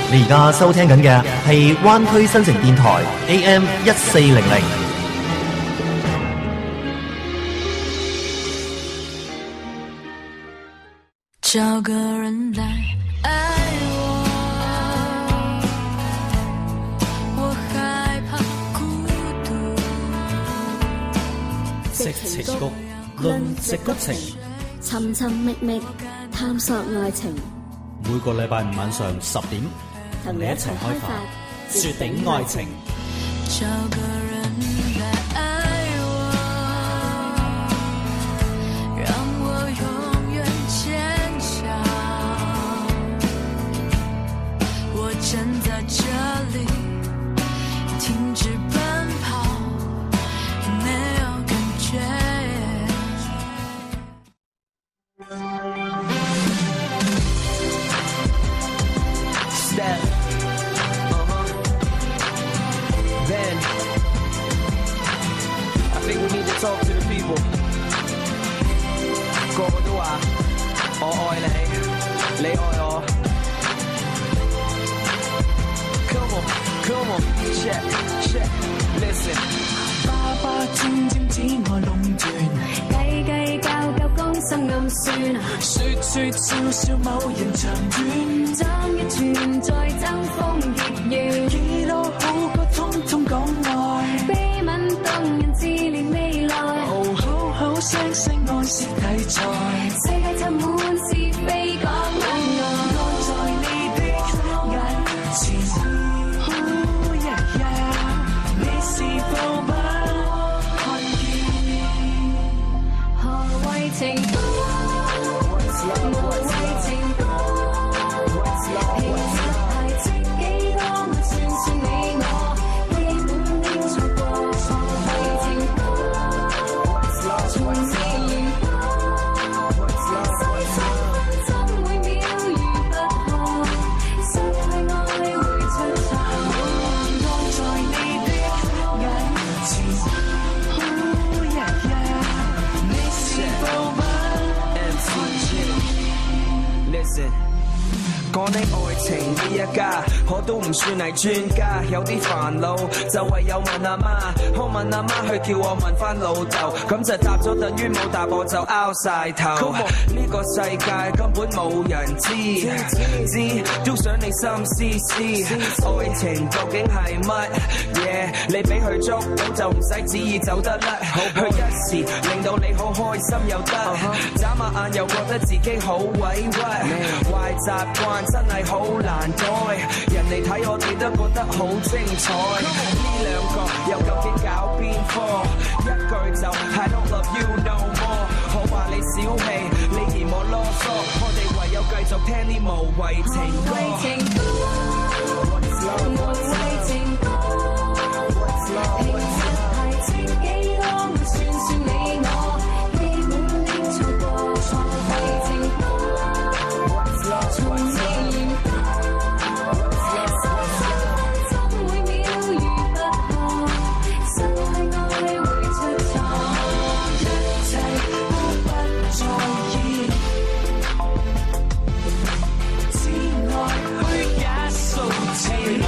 你而家收聽緊嘅係灣區新城電台 AM 1400。 找個人來愛我害怕孤獨。 矽情谷，論矽谷情， 尋尋覓覓探索愛情。 每個禮拜五晚上10點，同你一齊開發絕頂愛情。 找個人來愛我，讓我永遠堅強。我站在這裡，停止奔跑，沒有感覺。 Talk to the people， 個個都話我愛你，你愛我。Come on, come on, check, check, listen。爸爸漸漸只愛壟斷， 計計較較公心暗算， 説説笑笑某人長遠， 爭一寸再爭鋒結怨， 幾多好歌通通講愛， 悲憫動人自憐未來。 口聲聲愛是題材， 世界插滿是非講愛我在你的眼前，你是否不看見？ 何謂情歌？無謂情歌，其實排斥幾多，我算算你我，基本的錯過。何謂情歌？從未言過，3分鐘每秒如不可，失去愛會出錯。 我在你的眼前，你是否不？Listen。講起愛情呢一家，我都唔算係專家，有啲煩惱就唯有問阿媽，我問阿媽佢叫我問翻老豆，咁就答咗等於冇答我就拗晒頭。呢個世界根本冇人知，都想你心思思，愛情究竟係乜嘢？你俾佢捉到就唔使旨意走得甩，佢一時令到你好開心又得，眨下眼又覺得自己好委屈，壞習慣真係好難改，人哋睇我哋都覺得好精彩。呢兩個又究竟搞邊科？一句就 I don't love you no more。我話你小氣，你嫌我囉嗦，我哋唯有繼續聽啲無謂情歌。 無謂情歌，無謂情歌，其實排斥幾多，我算算你我，基本的錯過。何謂情歌？從未言過，3分鐘每秒如不可，失去愛會出錯。 一切都不在意，只愛虛假數字。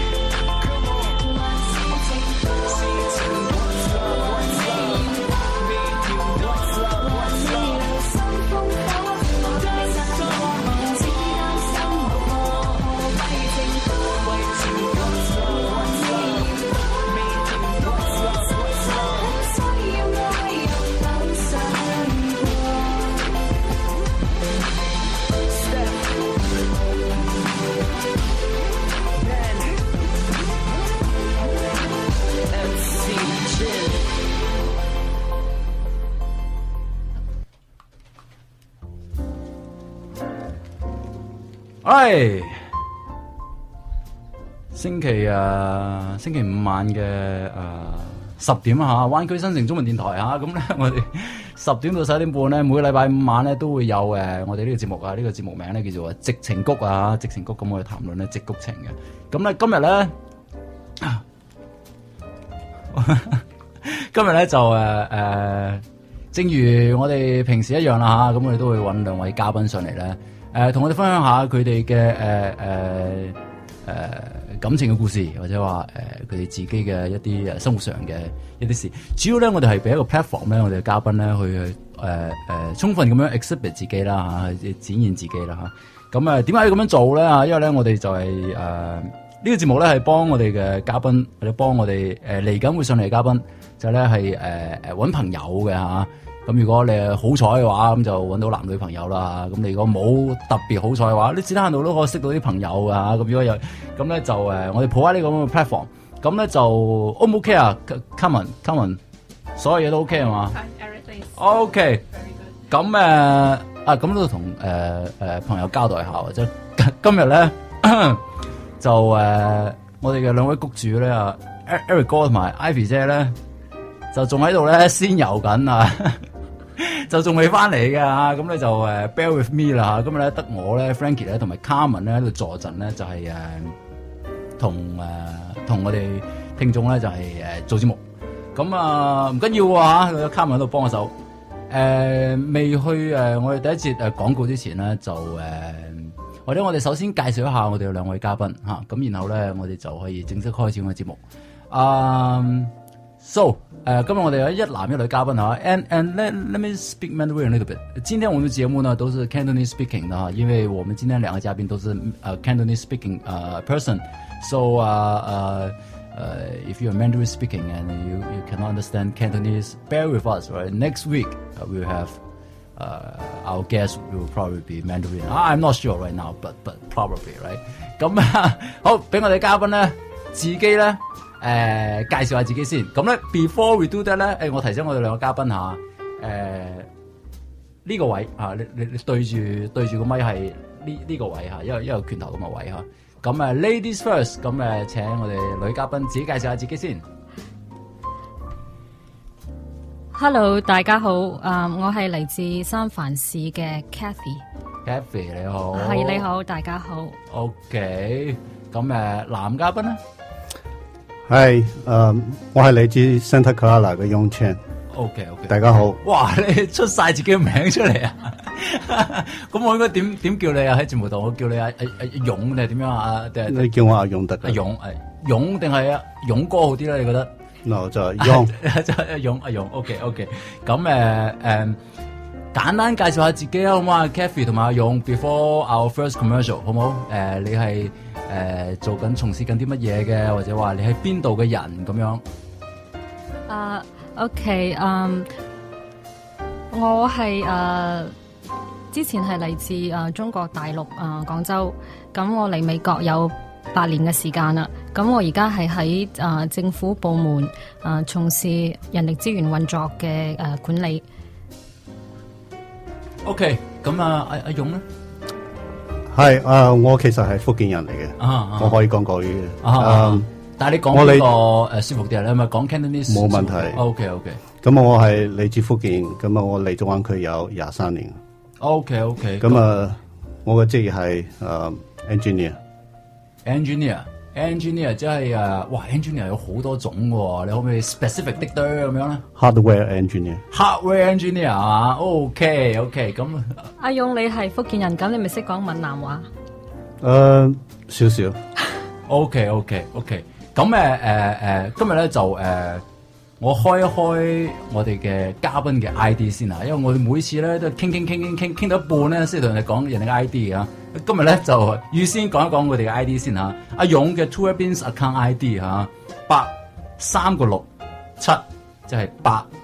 哎，星期五晚嘅10點啊，灣區新城中文電台啊，咁咧我哋10點到11點半咧，每個禮拜五晚咧都會有我哋呢個節目啊，呢個節目名咧叫做矽情谷啊，矽情谷，咁我哋談論咧矽谷情嘅，咁咧今日咧就正如我哋平時一樣啦嚇，咁我哋都會揾兩位嘉賓上嚟咧，同我哋分享下佢哋嘅感情嘅故事，或者話佢哋自己嘅一啲生活上嘅一啲事。主要咧，我哋係俾一個 platform 咧，我哋嘅嘉賓咧去充分咁樣 exhibit 自己啦嚇，展現自己啦嚇。咁點解要咁樣做咧嚇？因為咧我哋就係呢個節目咧係幫我哋嘅嘉賓，或者幫我哋嚟緊會上嚟嘅嘉賓，就咧係揾朋友嘅嚇。咁如果你係好彩嘅話，咁就揾到男女朋友啦。咁你如果冇特別好彩嘅話，你只得閒度都可以識到啲朋友㗎。咁如果有咁咧就我哋抱喺呢個咁嘅 platform， 咁咧就 O 唔 OK 啊 ？Common， 所有嘢都 OK 係嘛 ？OK， 咁咁都同朋友交代下，或者今日咧就我哋嘅兩位谷主咧Eric 哥同埋 Ivy 姐咧就仲喺度咧仙遊緊啊！就仲未翻嚟嘅嚇，咁咧就bear with me 啦嚇。今日咧得我咧 Frankie 咧同埋 Carmen 咧喺度坐陣咧，就係同我哋聽眾咧就係做節目。咁唔緊要喎嚇，Carmen 喺度幫我手。未去我哋第一節廣告之前咧，就或者我哋首先介紹一下我哋兩位嘉賓嚇，咁然後咧我哋就可以正式開始我嘅節目。So， 今日我哋有一男一女嘉賓啊 ，and let me speak Mandarin a little bit。今天我們的節目呢都是 Cantonese speaking 的哈，因為我們今天兩個嘉賓都是Cantonese speaking person。So if you're Mandarin speaking and you cannot understand Cantonese, bear with us. Right? Next week we will have our guest will probably be Mandarin. I'm not sure right now, but probably right。咁好，俾我哋嘉賓咧自己咧。介紹下自己先，咁咧 before we do that 咧，我提醒我哋兩個嘉賓嚇，呢個位嚇，你對住個咪係呢個位嚇，一個拳頭咁嘅位嚇，咁ladies first，咁請我哋女嘉賓自己介紹下自己先。 Hello， 大家好，我係嚟自三藩市嘅 Kathy。Kathy 你好， 係你好，大家好。 OK， 咁男嘉賓咧？ 係我係嚟自 Santa Clara 嘅雍謙。 OK， 大家好。 哇，你出晒自己嘅名出嚟啊！咁我應該點叫你啊？喺節目度我叫你阿勇定係點樣啊？ 你叫我阿勇得。 阿勇係勇定係勇哥好啲咧？你覺得？ No， 就係勇， 就係阿勇。OK， 咁簡單介紹下自己啊，好唔好啊 ？Kathy 同埋阿勇 ，before our first commercial， 好唔好？你係從事緊啲乜嘢嘅，或者話你係邊度嘅人咁樣 ？OK， 我係之前係嚟自中國大陸廣州，咁我嚟美國有8年嘅時間啦。咁我而家係喺政府部門從事人力資源運作嘅管理。 OK， 咁阿勇咧？ 係我其實係福建人嚟嘅，我可以講國語嘅。 但係你講呢個舒服啲，你係咪講 Cantonese？ 冇問題。 OK。 咁我係嚟自福建，咁我嚟咗灣區有23年。 OK。 咁我嘅職業係engineer。engineer 即係哇 engineer 有好多種喎，你可唔可以 specific 啲咁樣咧 ？Hardware engineer 係嘛 ？OK， 咁阿勇你係福建人，咁你咪識講閩南話？ 少少。 OK。咁今日咧就我開一開我哋嘅嘉賓嘅 ID 先啊，因為我哋每次咧都傾到一半咧先同你講人哋嘅 ID 啊。今日咧就預先講一講我哋嘅 ID 先嚇。阿勇嘅 TourBeans account ID 嚇83667，即係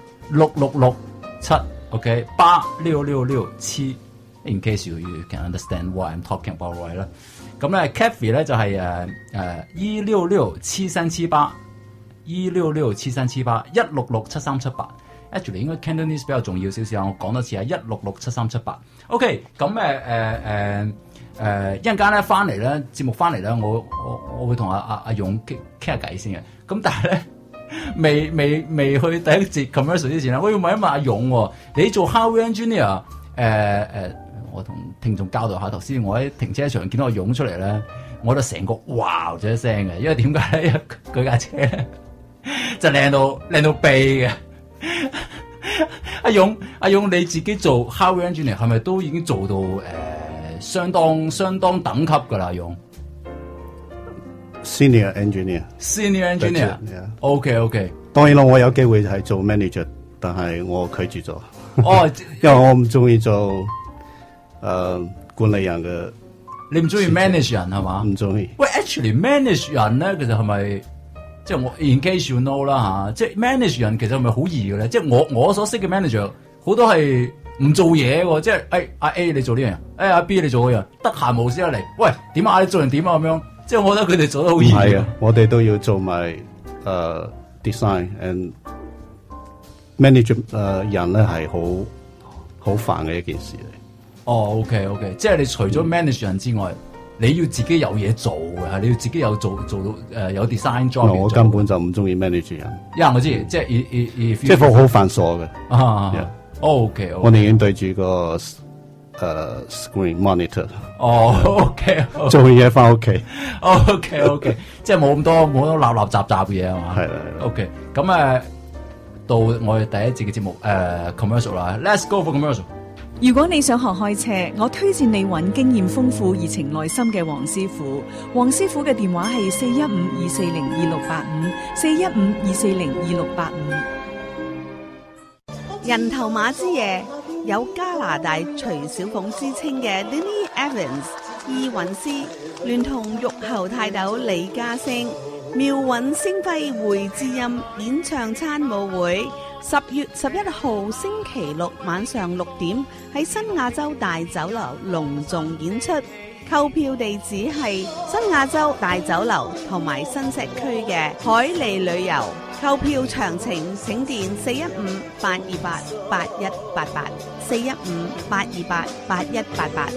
86667 OK 86667。In case you can understand what I'm talking about right 啦。咁咧 Kathy 咧就係1667378 1667378。Actually 應該 Cantonese 比較重要少少，我講多次啊，1667378。OK， 咁一陣間咧翻嚟咧節目翻嚟咧，我會同阿勇傾下偈先嘅。咁但係咧未去第一節 commercial 之前咧，我要問一問阿勇，你做 hardware engineer 我同聽眾交代下，頭先我喺停車場見到阿勇出嚟咧，我就成個哇咗一聲嘅，因為點解咧？佢架車咧就靚到痹嘅。阿勇你自己做 hardware engineer 係咪都已經做到相當等級噶啦？阿勇 senior engineer。 senior engineer。OK。 當然啦，我有機會係做 manager， 但係我拒絕咗。 哦， 因為我唔中意做管理人嘅。 你唔中意 manage 人係嘛？ 唔中意。 喂 ，actually manage 人咧，其實係咪即係我 in case you know 啦嚇，即係 manage 人其實係咪好易嘅咧？即係我所識嘅 manager 好多係唔做嘢喎，即係阿 A 你做呢樣，阿 B 你做嗰樣，得閒無事一嚟，喂點啊你做人點啊咁樣，即係我覺得佢哋做得好易。 係啊，我哋都要做埋design and manage 人咧係好煩嘅一件事嚟。 哦 ，OK， 即係你除咗 manage 人之外，你要自己有嘢做嘅，你要自己有做到有 design job。 我根本就唔中意 manage 人。 我知，即係即係好繁瑣嘅。 OK， 我寧願對住個screen monitor。 OK， 做嘢翻屋企。 OK， 即係冇咁多立雜嘅嘢係嘛？ 係啦。 OK， 咁到我哋第一節嘅節目commercial 啦 ，Let's go for commercial。 如果你想學開車，我推薦你揾經驗豐富、熱情內心嘅黃師傅。黃師傅嘅電話係415-240-2685，415-240-2685。人頭馬之夜有加拿大徐小鳳之稱嘅 Denny Evans 意韻詩，聯同玉后泰斗李嘉升妙韻星輝會之音演唱餐舞會，10月11號星期六晚上6點喺新亞洲大酒樓隆重演出。購票地址係新亞洲大酒樓同埋新石區嘅海利旅遊。購票詳情請電415-828-8188，415-828-8188。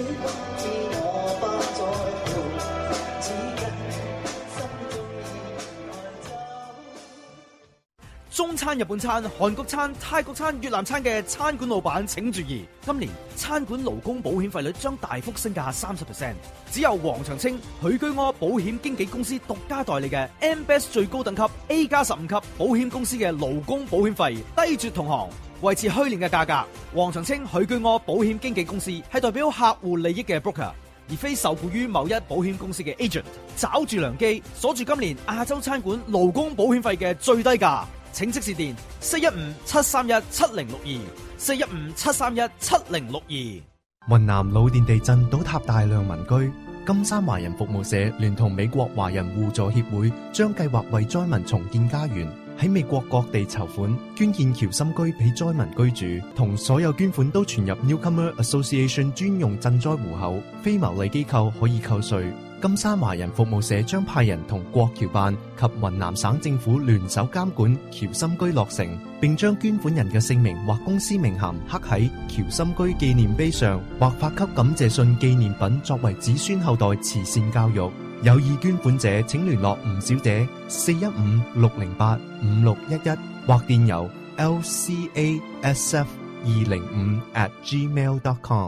中餐、日本餐、韓國餐、泰國餐、越南餐嘅餐館老闆請注意，今年餐館勞工保險費率將大幅升價30%，只有黃長青、許居柯保險經紀公司獨家代理嘅 MBEST 最高等級 A+15 級保險公司嘅勞工保險費低絕同行，維持去年嘅價格。黃長青、許居柯保險經紀公司係代表客戶利益嘅 broker， 而非受雇於某一保險公司嘅 agent。找住良機，鎖住今年亞洲餐館勞工保險費嘅最低價。請即時電415-731-7062，415-731-7062。 雲南魯甸地震倒塌大量民居，金山華人服務社聯同美國華人互助協會將計劃為災民重建家園，喺美國各地籌款捐建僑心居俾災民居住，同所有捐款都存入 Newcomer Association 專用賑災戶口，非牟利機構可以扣稅。金山華人服務社將派人同國僑辦及雲南省政府聯手監管僑心居落成，並將捐款人嘅姓名或公司名銜刻喺僑心居紀念碑上，或發給感謝信紀念品作為子孫後代慈善教育。有意捐款者請聯絡吳小姐415-608-5611或電郵 lcasf205@gmail.com。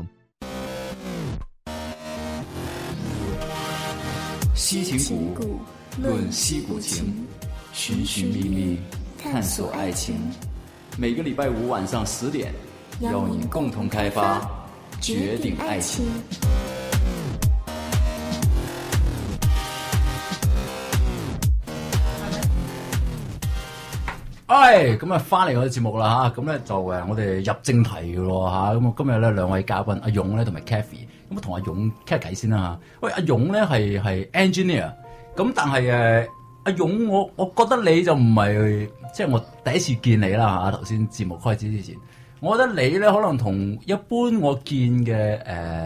西情谷，论西谷情，寻寻觅觅，探索爱情。每个礼拜五晚上10点，邀你共同開發絕頂愛情。 咁啊，翻嚟我哋節目啦嚇，咁咧就我哋入正題嘅咯嚇，咁啊今日咧兩位嘉賓阿勇咧同埋 Kathy， 咁同阿勇傾下偈先啦嚇。喂，阿勇咧係 engineer， 咁但係阿勇我覺得你就唔係，即係我第一次見你啦嚇。頭先節目開始之前，我覺得你咧可能同一般我見嘅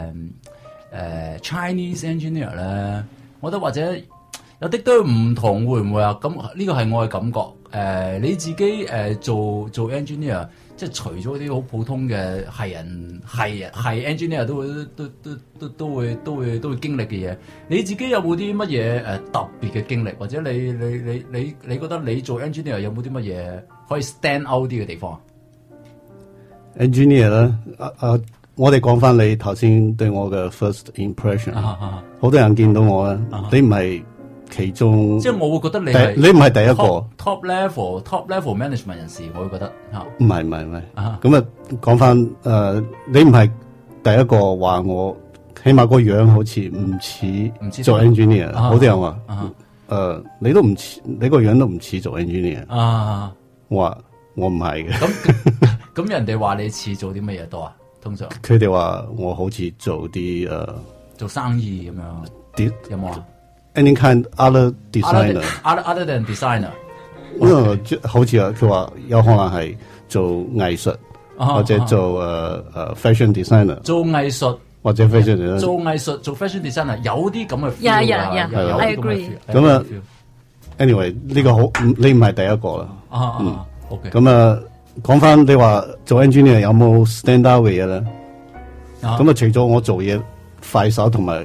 Chinese engineer 咧，我覺得或者有啲都唔同，會唔會啊？咁呢個係我嘅感覺。你自己做 engineer， 即係除咗啲好普通嘅係 engineer 都會經歷嘅嘢，你自己有冇啲乜嘢特別嘅經歷，或者你覺得你做 engineer 有冇啲乜嘢可以 stand out 啲嘅地方啊 ？engineer 咧，我哋講翻你頭先對我嘅 first impression， 好多人見到我咧，你唔係其中，即係我會覺得你唔係第一個 top level management 人士，我會覺得嚇。 唔係，咁啊講翻你唔係第一個話我，起碼個樣好似唔似做 engineer，好多人話你都唔似，你個樣都唔似做 engineer 啊。 我話我唔係嘅。 咁人哋話你似做啲乜嘢多啊？通常佢哋話我好似做啲做生意咁樣，有冇啊 ？Any kind other designer other than designer， 好似啊，佢話有可能係做藝術，或者做fashion designer， 做藝術或者 fashion designer， 做藝術做 fashion designer 有啲咁嘅 feel，I agree。 咁啊 ，anyway 呢個好，你唔係第一個啦。 OK。 咁啊，講翻你話做 engineer 有冇 stand out 嘅嘢咧？咁啊，除咗我做嘢快手同埋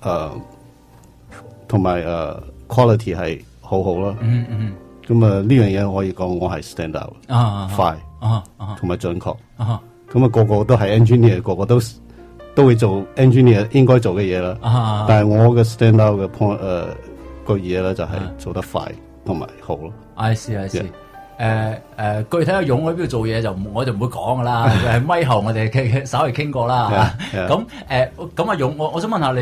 quality 係好好啦。咁啊，呢樣嘢可以講我係 stand out， 快同埋準確。咁啊，個個都係 engineer， 個個都會做 engineer 應該做嘅嘢啦。但係我嘅 stand out 嘅 point 個嘢咧就係做得快同埋好咯。 I see。具體阿勇喺邊度做嘢我就唔會講噶啦，係咪後我哋稍微傾過啦。咁阿勇，我想問下你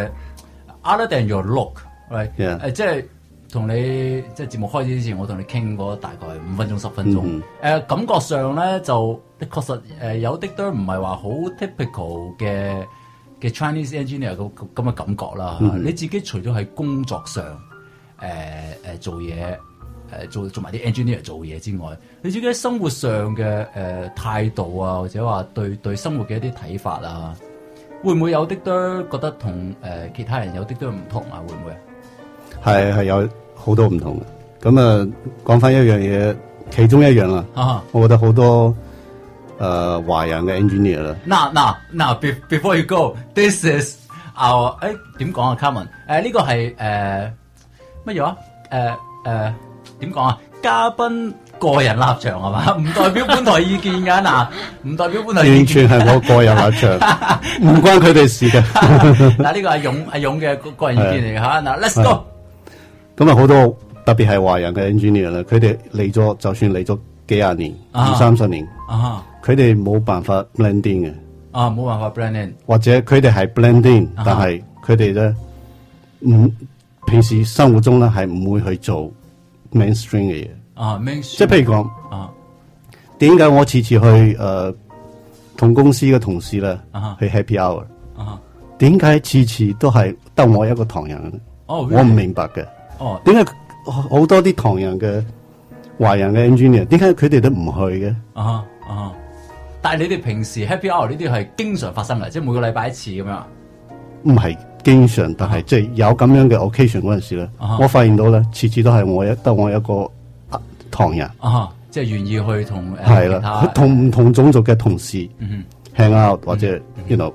other than your look， 即係同你即係節目開始之前，我同你傾過大概5分鐘10分鐘。感覺上咧就確實有啲都唔係話好 typical 嘅 Chinese engineer 咁嘅感覺啦。你自己除咗喺工作上做嘢。做埋啲 engineer 做嘢之外，你自己喺生活上嘅態度啊，或者話對生活嘅一啲睇法啊，會唔會有啲都覺得同其他人有啲都唔同啊？會唔會？ 係有好多唔同嘅。咁啊，講翻一樣嘢，其中一樣啦。我覺得好多華人嘅 engineer 啦。 嗱 before you go，this is our 點講啊 Carmen？ 呢個係乜嘢啊？點講啊？嘉賓個人立場係嘛？唔代表本台意見㗎嗱，唔代表本台意見。 完全係我個人立場，唔關佢哋事嘅。 嗱，呢個係阿勇嘅個人意見嚟嘅嚇。嗱 ，let's go。 咁啊，好多特別係華人嘅 engineer 啦，佢哋嚟咗，就算嚟咗幾廿年、20-30年，佢哋冇辦法 blend in 嘅。 冇辦法 blend in， 或者佢哋係 blend in， 但係佢哋咧平時生活中咧係唔會去做 mainstream 嘅嘢。即係譬如講，點解我次次去同公司嘅同事咧去 happy hour， 點解次次都係得我一個唐人咧？我唔明白嘅。點解好多啲唐人嘅華人嘅 engineer， 點解佢哋都唔去嘅？ 但係你哋平時 happy hour 呢啲係經常發生嘅，即係每個禮拜一次咁樣。 唔係經常，但係即係有咁樣嘅 occasion 嗰陣時咧，我發現到咧，次次都係得我一個唐人， 即係願意去同係啦，同唔同種族嘅同事 hang out 或者 you know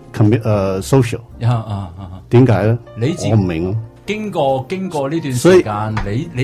social。點解咧？我唔明咯。經過呢段時間，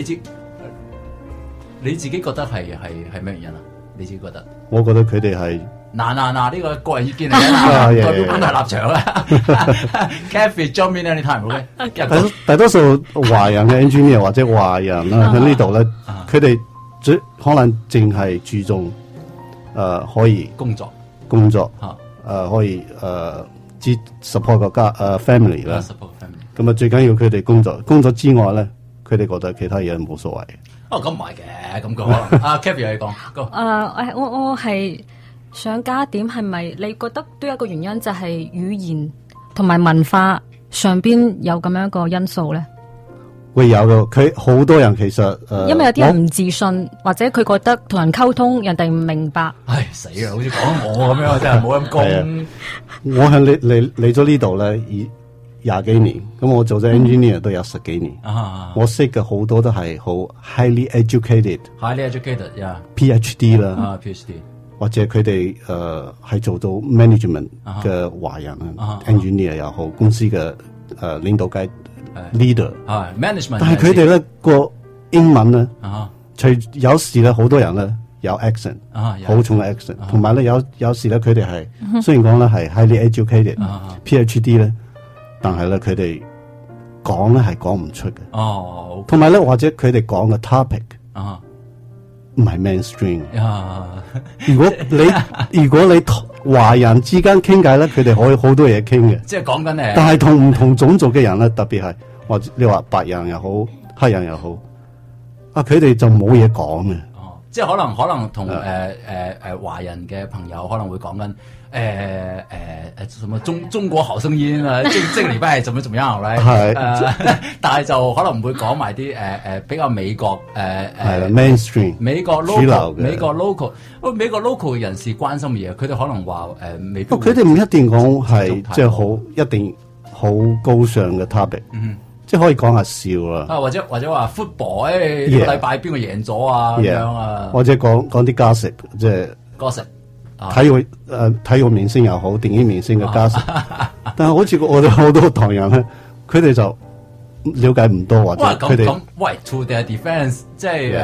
你自己覺得係咩原因啊？你自己覺得？我覺得佢哋係呢個個人意見嚟嘅，代表本台立場啦。Kathy jump in anytime， OK？ 大多數華人嘅 engineer 或者華人啦喺呢度咧，佢哋可能淨係注重可以工作可以support 個家family 啦。咁啊，最緊要佢哋工作之外咧，佢哋覺得其他嘢冇所謂。 咁唔係嘅，咁講。阿 Kathy 你講。 我係想加點，係咪你覺得都有一個原因，就係語言同埋文化上邊有咁樣一個因素咧？ 會有嘅，佢好多人其實因為有啲人唔自信，或者佢覺得同人溝通，人哋唔明白。 唉，死啦！好似講我咁樣，真係冇咁講。 我係嚟咗呢度咧20幾年，咁我做咗 engineer 都有10幾年。我識嘅好多都係好 highly educated，yeah， PhD 啦，PhD， 或者佢哋係做到 management 嘅華人engineer 又好，公司嘅領導階 leader，management。但係佢哋咧個英文咧，有時咧好多人咧有 accent， 好重嘅 accent， 同埋咧有時咧佢哋係雖然講咧係 highly educated，PhD 咧。但係咧，佢哋講咧係講唔出嘅。同埋咧，或者佢哋講嘅 topic 唔係 mainstream。如果你華人之間傾偈咧，佢哋可以好多嘢傾嘅。 即係講緊但係同唔同種族嘅人咧，特別係或者你話白人又好， 黑人又好，佢哋就冇嘢講嘅。 即係可能同華人嘅朋友可能會講緊什麼中國好聲音啊，這個禮拜係怎麼樣咧？但係就可能唔會講埋啲比較美國 mainstream 美國 local 美國 local 人士關心嘅嘢，佢哋可能話未必。 佢哋唔一定講係即係好一定好高尚嘅 topic。即係可以講下笑啦， 或者話 football， 呢個禮拜邊個贏咗啊咁樣啊， 或者講啲 gossip， 即係 gossip， 體育明星又好，電影明星嘅 gossip， 但係好似我哋好多唐人咧，佢哋就了解唔多或者佢哋喂 to their defense， 即係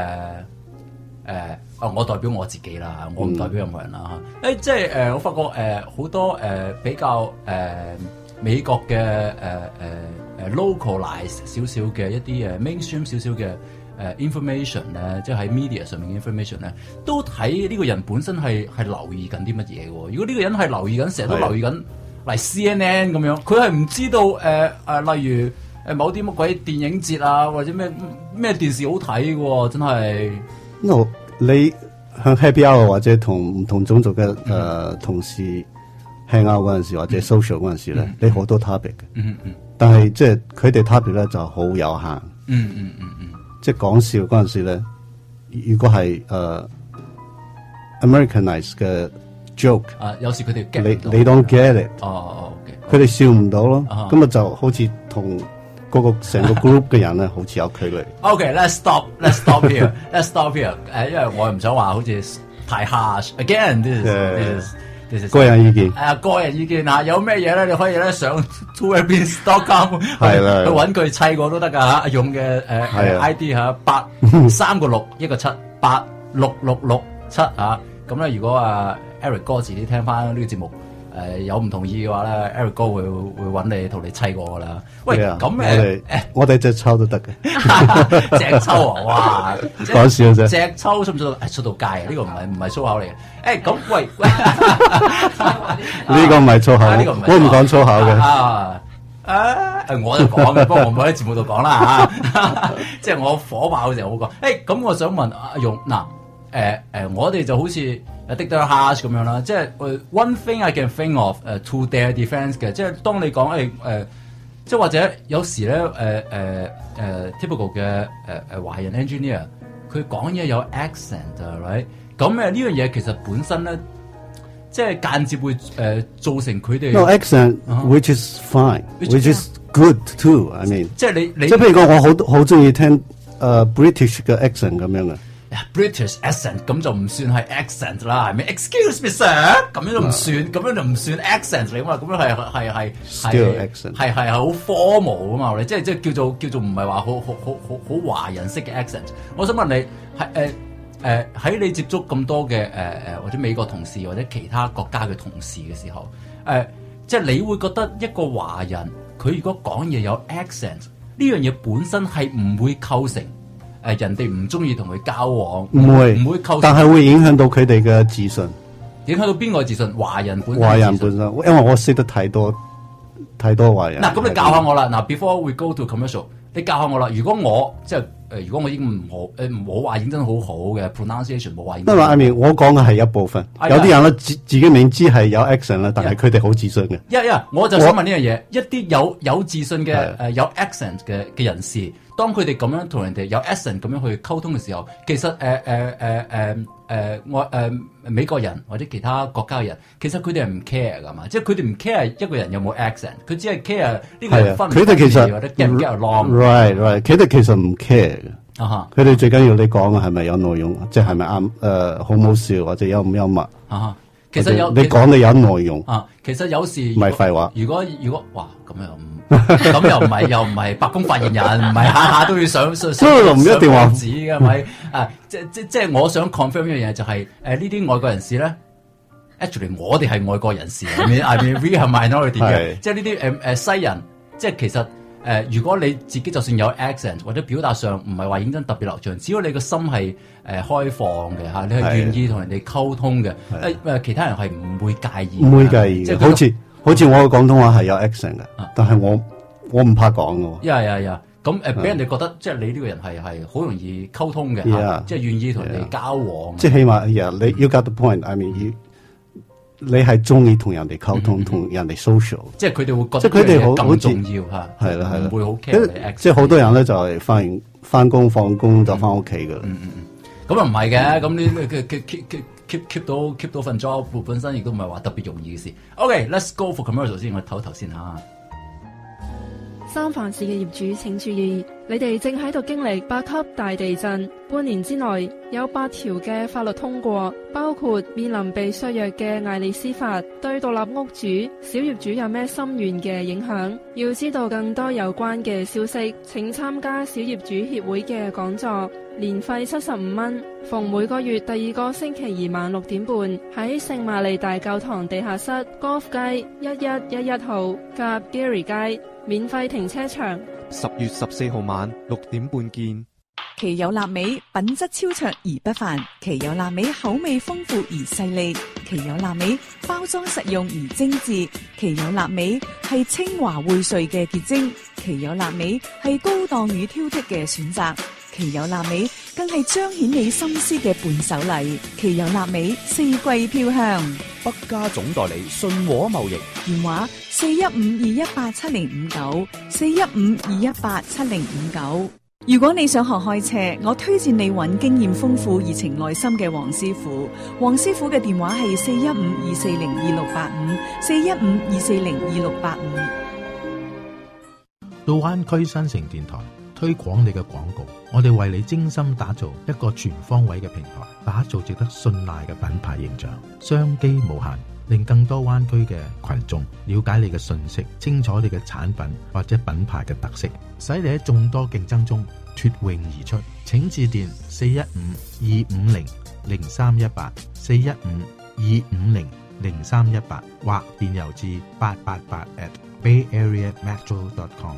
我代表我自己啦，我唔代表任何人啦嚇。即係我發覺好多比較美國嘅localize 少少嘅一啲mainstream 少少嘅information 咧，即係喺 media 上面嘅 information 咧，都睇呢個人本身係留意緊啲乜嘢喎。如果呢個人係留意緊，成日都留意緊嚟 CNN 咁樣，佢係唔知道例如某啲乜鬼電影節啊，或者咩電視好睇喎，真係。 No， 你向 happy hour 或者同唔同種族嘅同事 hang out 嗰陣時，或者 social 嗰陣時咧，你好多 topic 嘅。但係即係佢哋 topic 咧就好有限。即係講笑嗰陣時咧，如果係Americanized 嘅 joke， 有時佢哋你 don't get it， 佢哋笑唔到咯，咁就好似同嗰個成個 group 嘅人咧，好似有距離。 OK，let's stop here，因為我唔想話好似太 harsh。Again，this is 個人意見。 個人意見啊，有咩嘢咧？你可以咧上 tourbeans.com 係啦， 去揾佢砌過都得㗎嚇。用嘅ID 嚇8 3 個6 1個7 8 6 6 6 7嚇。咁咧，如果Eric 哥自己聽翻呢個節目有唔同意嘅話咧 ，Eric 哥會揾你同你砌過㗎啦。喂，咁我哋隻抽都得嘅。 隻抽啊，哇！ 講笑啫。 隻抽出唔出到？出到街啊！呢個唔係粗口嚟嘅。咁喂， 呢個唔係粗口，我唔講粗口嘅。 我就講嘅，不過我唔喺節目度講啦嚇。即係我火爆嘅時候好講。咁我想問阿容嗱，我哋就好似Dictator Harsh 咁樣啦，即係one thing I can think of to their defense 嘅，即係當你講即係或者有時咧typical 嘅華人 engineer， 佢講嘢有 accent 啊 ，right？ 咁呢樣嘢其實本身咧，即係間接會造成佢哋 no accent，which is fine，which is good too。I mean， 即係你即係譬如講，我好中意聽British 嘅 accent 咁樣嘅。 British accent 咁就唔算係 accent 啦，係咪 ？Excuse me, sir， 咁樣就唔算，咁樣就唔算 accent 嚟嘛？咁樣係 still accent， 係好 formal 啊嘛！即係叫做唔係話好華人式嘅 accent。我想問你係喺你接觸咁多嘅或者美國同事或者其他國家嘅同事嘅時候，即係你會覺得一個華人佢如果講嘢有 accent 呢樣嘢本身係唔會構成？人哋唔中意同佢交往，唔會構成， 但係會影響到佢哋嘅自信。 影響到邊個自信？華人本身。 華人本身，因為我識得太多華人。 嗱，咁你教下我啦。嗱 ，before we go to commercial， 你教下我啦。如果我即係如果我已經唔好話認真好好嘅 pronunciation， 冇話。因為 I mean，我講嘅係一部分，有啲人咧自己明知係有 accent 啦，但係佢哋好自信嘅。 我就想問呢樣嘢，一啲有自信嘅有 accent 嘅人士。當佢哋咁樣同人哋有 accent 咁樣去溝通嘅時候，其實美國人或者其他國家嘅人，其實佢哋係唔 care 噶嘛，即係佢哋唔 care 一個人有冇 accent， 佢只係 care 呢個人分唔分別或者 get 唔 get along。 Right， 佢哋其實唔 care 嘅。佢哋最緊要你講嘅係咪有內容，即係係咪啱好唔好笑或者幽唔幽默。 其實有你講你有內容。 其實有時唔係廢話。 如果哇咁又唔係白宮發言人，唔係下下都要上唔一定話紙嘅，咪即係我想 confirm 一樣嘢就係呢啲外國人士咧 ，actually 我哋係外國人士，I mean we are minority 嘅，即係呢啲西人，即係其實如果你自己就算有 accent 或者表達上唔係話認真特別流暢，只要你個心係開放嘅嚇，你係願意同人哋溝通嘅，其他人係唔會介意， 唔會介意嘅，好似我嘅廣東話係有 accent 嘅，但係我唔怕講嘅。 咁俾人哋覺得即係你呢個人係好容易溝通嘅，即係願意同人哋交往。 即係起碼你 you got the point。I mean， 你係中意同人哋溝通，同人哋 social。即係佢哋會覺得佢哋更重要嚇，係啦，唔會好 care。 即係好多人咧就係翻工放工就翻屋企㗎。 咁啊唔係嘅，咁你keep 到份 job 本身亦都唔係話特別容易嘅事。OK，let's go for commercial 先，我唞先嚇。 三藩市嘅業主請注意，你哋正喺度經歷8級大地震，半年之內有8條嘅法律通過，包括面臨被削弱嘅艾利斯法，對獨立屋主、小業主有咩深遠嘅影響。要知道更多有關嘅消息，請參加小業主協會嘅講座，年費75蚊，逢每個月第2個星期二晚6點半喺聖瑪利大教堂地下室 Golf 街1111號夾 Gary 街，免費停車場。 10月14號晚6點半見。 奇有臘味品質超卓而不凡，奇有臘味口味豐富而細膩，奇有臘味包裝實用而精緻，奇有臘味係清華薈萃嘅結晶，奇有臘味係高檔與挑剔嘅選擇，奇有臘味更係彰顯你心思嘅伴手禮，奇有臘味四季飄香。 北家總代理信和貿易， 電話415-218-7059 415-218-7059。如果你想學開車，我推薦你揾經驗豐富、熱情耐心嘅黃師傅。黃師傅嘅電話係415-240-2685 415-240-2685。 到灣區新城電台推廣你嘅廣告，我哋為你精心打造一個全方位嘅平台，打造值得信賴嘅品牌形象，商機無限，令更多灣區嘅群眾了解你嘅信息，清楚你嘅產品或者品牌嘅特色，使你喺眾多競爭中脫穎而出。請致電415-250-0318 415-250-0318或電郵至888@bayareametro.com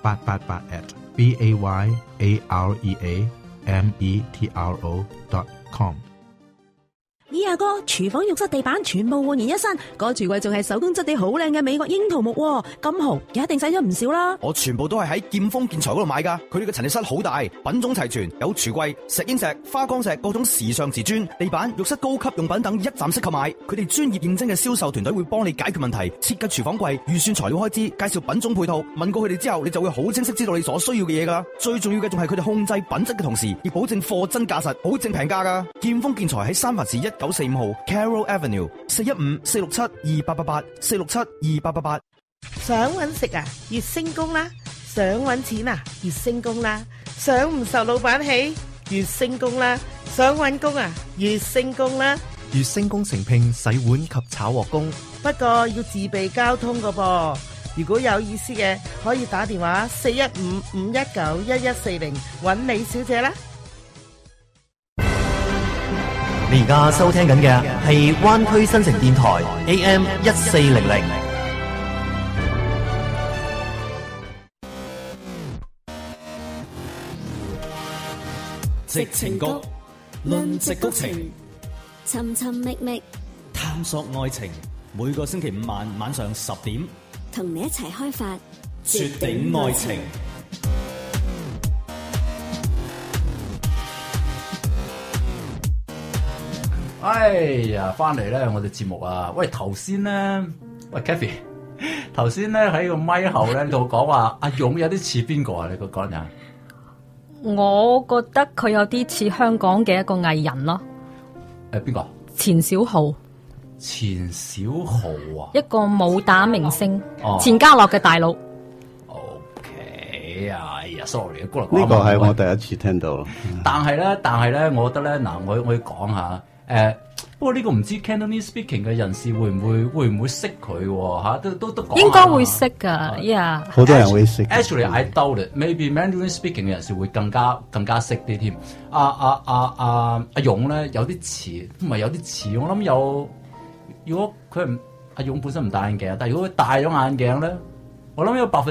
888@bayareametro.com。 咦，阿哥，廚房浴室地板全部煥然一新，個櫥櫃仲係手工質地好靚嘅美國櫻桃木，金豪一定使咗唔少啦。 我全部都係喺劍鋒建材嗰度買噶，佢哋嘅陳列室好大，品種齊全，有櫥櫃、石英石、花崗石、各種時尚瓷磚、地板、浴室高級用品等一站式購買。佢哋專業認證嘅銷售團隊會幫你解決問題，設計廚房櫃、預算材料開支、介紹品種配套。問過佢哋之後，你就會好清晰知道你所需要嘅嘢噶啦。最重要嘅仲係佢哋控制品質嘅同時，亦保證貨真價實，保證平價噶。劍鋒建材喺三藩市1945號 Carroll Avenue 415-467-2888 467-2888。 想搵食啊，月星工啦；想搵錢啊，月星工啦；想唔受老闆氣，月星工啦；想搵工啊，月星工啦。 月星工承聘洗碗及炒鑊工， 不過要自備交通㗎噃。如果有意思嘅，可以打電話415-519-1140搵李小姐啦。 你而家收聽緊嘅係灣區新城電台 AM 1400。 矽情谷，論矽谷情， 尋尋覓覓， 探索愛情。每個星期5晚上10點， 同你一齊開發絕頂愛情。 哎呀，翻嚟咧，我哋節目啊，喂，頭先咧，喂 Kathy， 頭先咧喺個咪後咧度講話阿勇有啲似邊個啊？你講人？ 我覺得佢有啲似香港嘅一個藝人咯。 邊個？ 錢小豪。 錢小豪啊？ 一個武打明星，錢嘉樂嘅大佬。 OK 啊，哎呀 ，sorry， 孤陋寡聞。 呢個係我第一次聽到。 但係咧，我覺得咧，嗱，我要講下。不過呢個唔知 Cantonese speaking 嘅人士會唔會識佢嚇？都講應該會識㗎，yeah。 好多人會識。 Actually, I doubt it. Maybe Mandarin speaking 嘅人士會更加識啲添。阿勇咧有啲似，唔係有啲似。我諗有，如果佢唔阿勇本身唔戴眼鏡，但係如果佢戴咗眼鏡咧，我諗有8%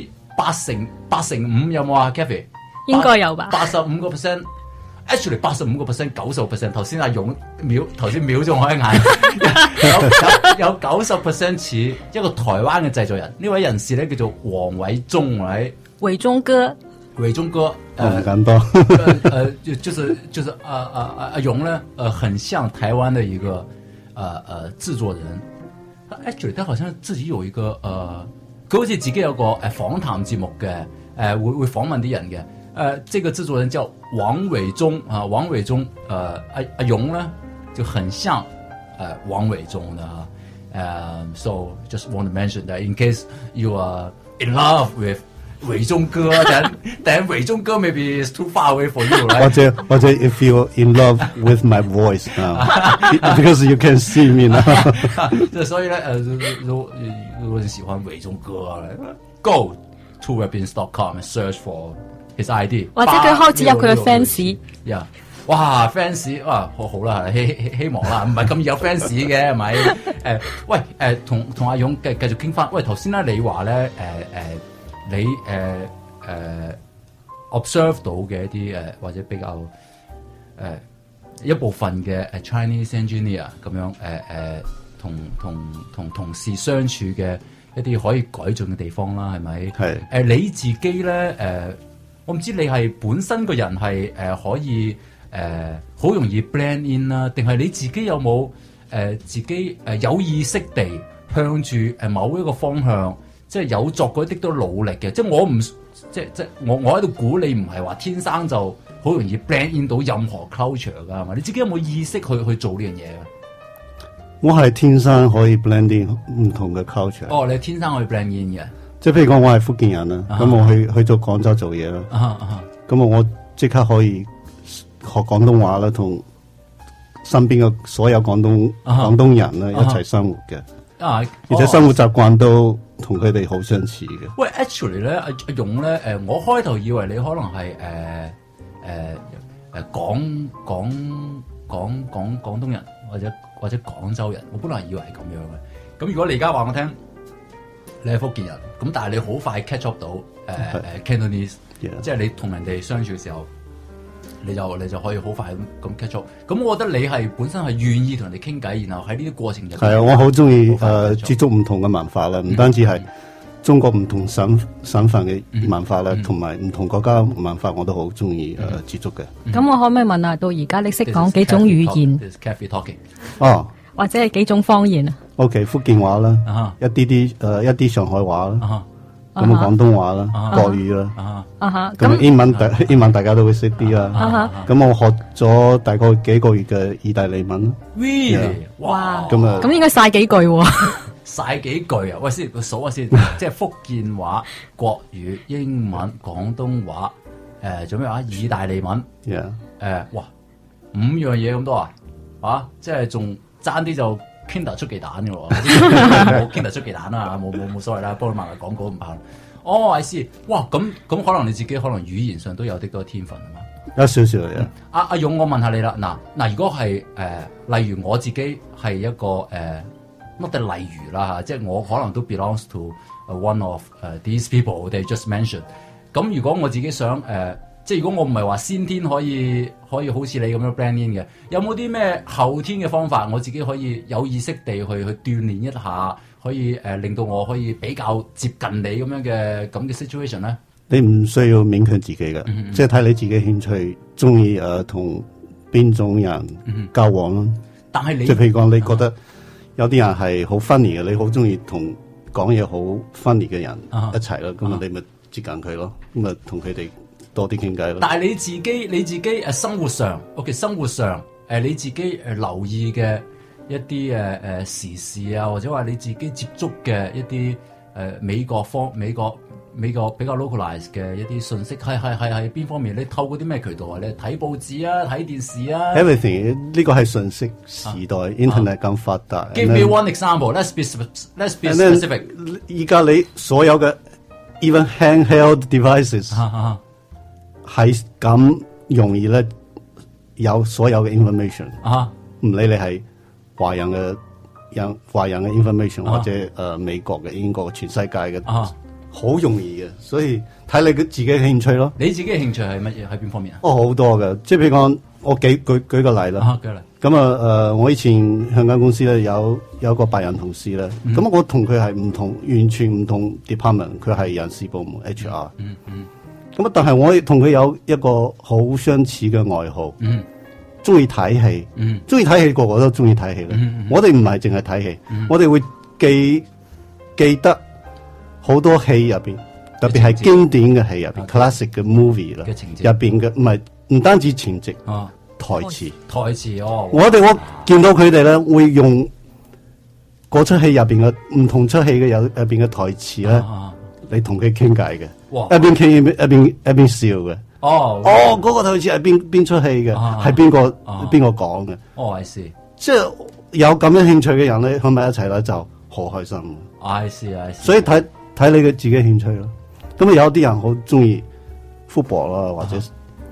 有冇啊 Kathy？ 應該有吧。 85%。Actually 85%、90%， 頭先阿勇頭先瞄咗我一眼，有90% 似一個台灣嘅製作人。呢位人士咧叫做黃偉忠，偉忠哥。 伟忠哥， 不敢当， 就是阿勇呢，很像台湾的一個製作人。actually 他好像自己有一個佢好似自己有個訪談節目嘅，會訪問啲人嘅。這個製作人叫王偉忠啊，王偉忠，阿勇呢就很像王偉忠的so just want to mention that in case you are in love with 偉忠哥，then 偉忠哥 maybe is too far away for you， right？ 或者 if you're in love with my voice now because you can see me now 所以呢，如果你喜歡偉忠哥，go to webins.com and search for his ID， 或者佢開始有佢嘅 fans。 哇 fans 哇好啦，希望啦，唔係咁易有 fans 嘅係咪？喂同阿勇繼續傾翻。喂頭先咧你話咧你observe 到嘅一啲或者比較一部分嘅Chinese engineer 咁樣同同事相處嘅一啲可以改進嘅地方啦，係咪？係你自己咧我唔知你係本身個人係可以好容易 blend in 啦，定係你自己有冇自己有意識地向住某一個方向，即係有作過一啲都努力嘅。即係我唔即我喺度估你唔係話天生就好容易 blend in 到任何 culture 㗎，係嘛？你自己有冇意識去做呢樣嘢㗎？ 我係天生可以 blend in 唔同嘅 culture。 哦，你天生可以 blend in 嘅。 即係譬如講，我係福建人啦，咁我去咗廣州做嘢啦，咁我即刻可以學廣東話啦，同身邊嘅所有廣東人咧一齊生活嘅，而且生活習慣都同佢哋好相似嘅。 喂 ，actually 咧，阿勇咧，我開頭以為你可能係講廣東人或者廣州人，我本來以為係咁樣嘅。咁如果你而家話我聽，你係福建人，咁但係你好快 catch up 到Cantonese， 即係你同人哋相處嘅時候，你就可以好快咁 catch up。咁我覺得你係本身係願意同人哋傾偈，然後喺呢啲過程入邊係啊，我好中意接觸唔同嘅文化啦，唔單止係中國唔同省份嘅文化啦，同埋唔同國家文化，我都好中意接觸嘅。 咁我可唔可以問下，到而家你識講幾種語言？ Cafe talking 哦， 或者係幾種方言啊 ？OK， 福建話啦，一啲上海話啦，咁廣東話啦，國語啦，咁英文大家都會識啲啦。咁我學咗大概幾個月嘅意大利文。 Really？ 哇！ 咁應該晒幾句喎？ 晒幾句啊？喂，先數下先，即係福建話、國語、英文、廣東話，仲有咩話？意大利文。哇，5樣嘢咁多啊？即係仲爭啲就 Kinder 出奇蛋嘅喎，冇 Kinder 出奇蛋啦，冇所謂啦，幫你賣埋廣告唔怕。哦，I see，哇，咁可能你自己可能語言上都有啲多天分啊嘛。 有少少嘅。 阿勇，我問下你啦，嗱，如果係例如我自己係一個乜嘅例如啦嚇，即係我可能都 belongs to one of these people they just mentioned。咁如果我自己想即係如果我唔係話先天可以好似你咁樣 blend in 嘅，有冇啲咩後天嘅方法，我自己可以有意識地去鍛鍊一下，可以令到我可以比較接近你咁樣嘅咁嘅 situation 咧？ 你唔需要勉強自己嘅，即係睇你自己興趣，中意同邊種人交往咯。 但係你即係譬如講，你覺得有啲人係好 funny 嘅，你好中意同講嘢好 funny 嘅人一齊咯，咁你咪接近佢咯，咁咪同佢哋多啲傾偈咯。 但係你自己生活上 ，OK， 生活上你自己留意嘅一啲時事啊，或者話你自己接觸嘅一啲美國比較 localize 嘅一啲信息，係邊方面？你透過啲咩渠道啊？你睇報紙啊，睇電視啊 ？Everything 呢個係信息時代 ，Internet 咁發達。 Give me one example. Let's be specific. 依家你所有嘅 even handheld devices 係咁容易咧，有所有嘅 information。唔理你係華人嘅 information 或者美國嘅、英國嘅、全世界嘅。好容易嘅，所以睇你自己嘅興趣咯。 你自己嘅興趣係乜嘢？喺邊方面啊？ 好多嘅，即係譬如講，我舉個例啦。咁我以前向間公司咧有個白人同事咧，咁我同佢係完全唔同 department， 佢係人事部門 HR。 咁啊，但係我同佢有一個好相似嘅愛好，中意睇戲，中意睇戲個個都中意睇戲啦。我哋唔係淨係睇戲，我哋會記得好多戲入邊，特別係經典嘅戲入邊 ，classic 嘅 movie 啦，入邊嘅唔單止情節，台詞哦。 我見到佢哋咧，會用嗰出戲入邊嘅唔同出戲嘅入邊嘅台詞咧，你同佢傾偈嘅，一邊傾一邊笑嘅。嗰個台詞係邊出戲嘅，係邊個講嘅。 I see， 即係有咁樣興趣嘅人咧，喺埋一齊咧就好開心。 I see。 所以睇你嘅自己興趣咯。咁啊，有啲人好中意 football 啦，或者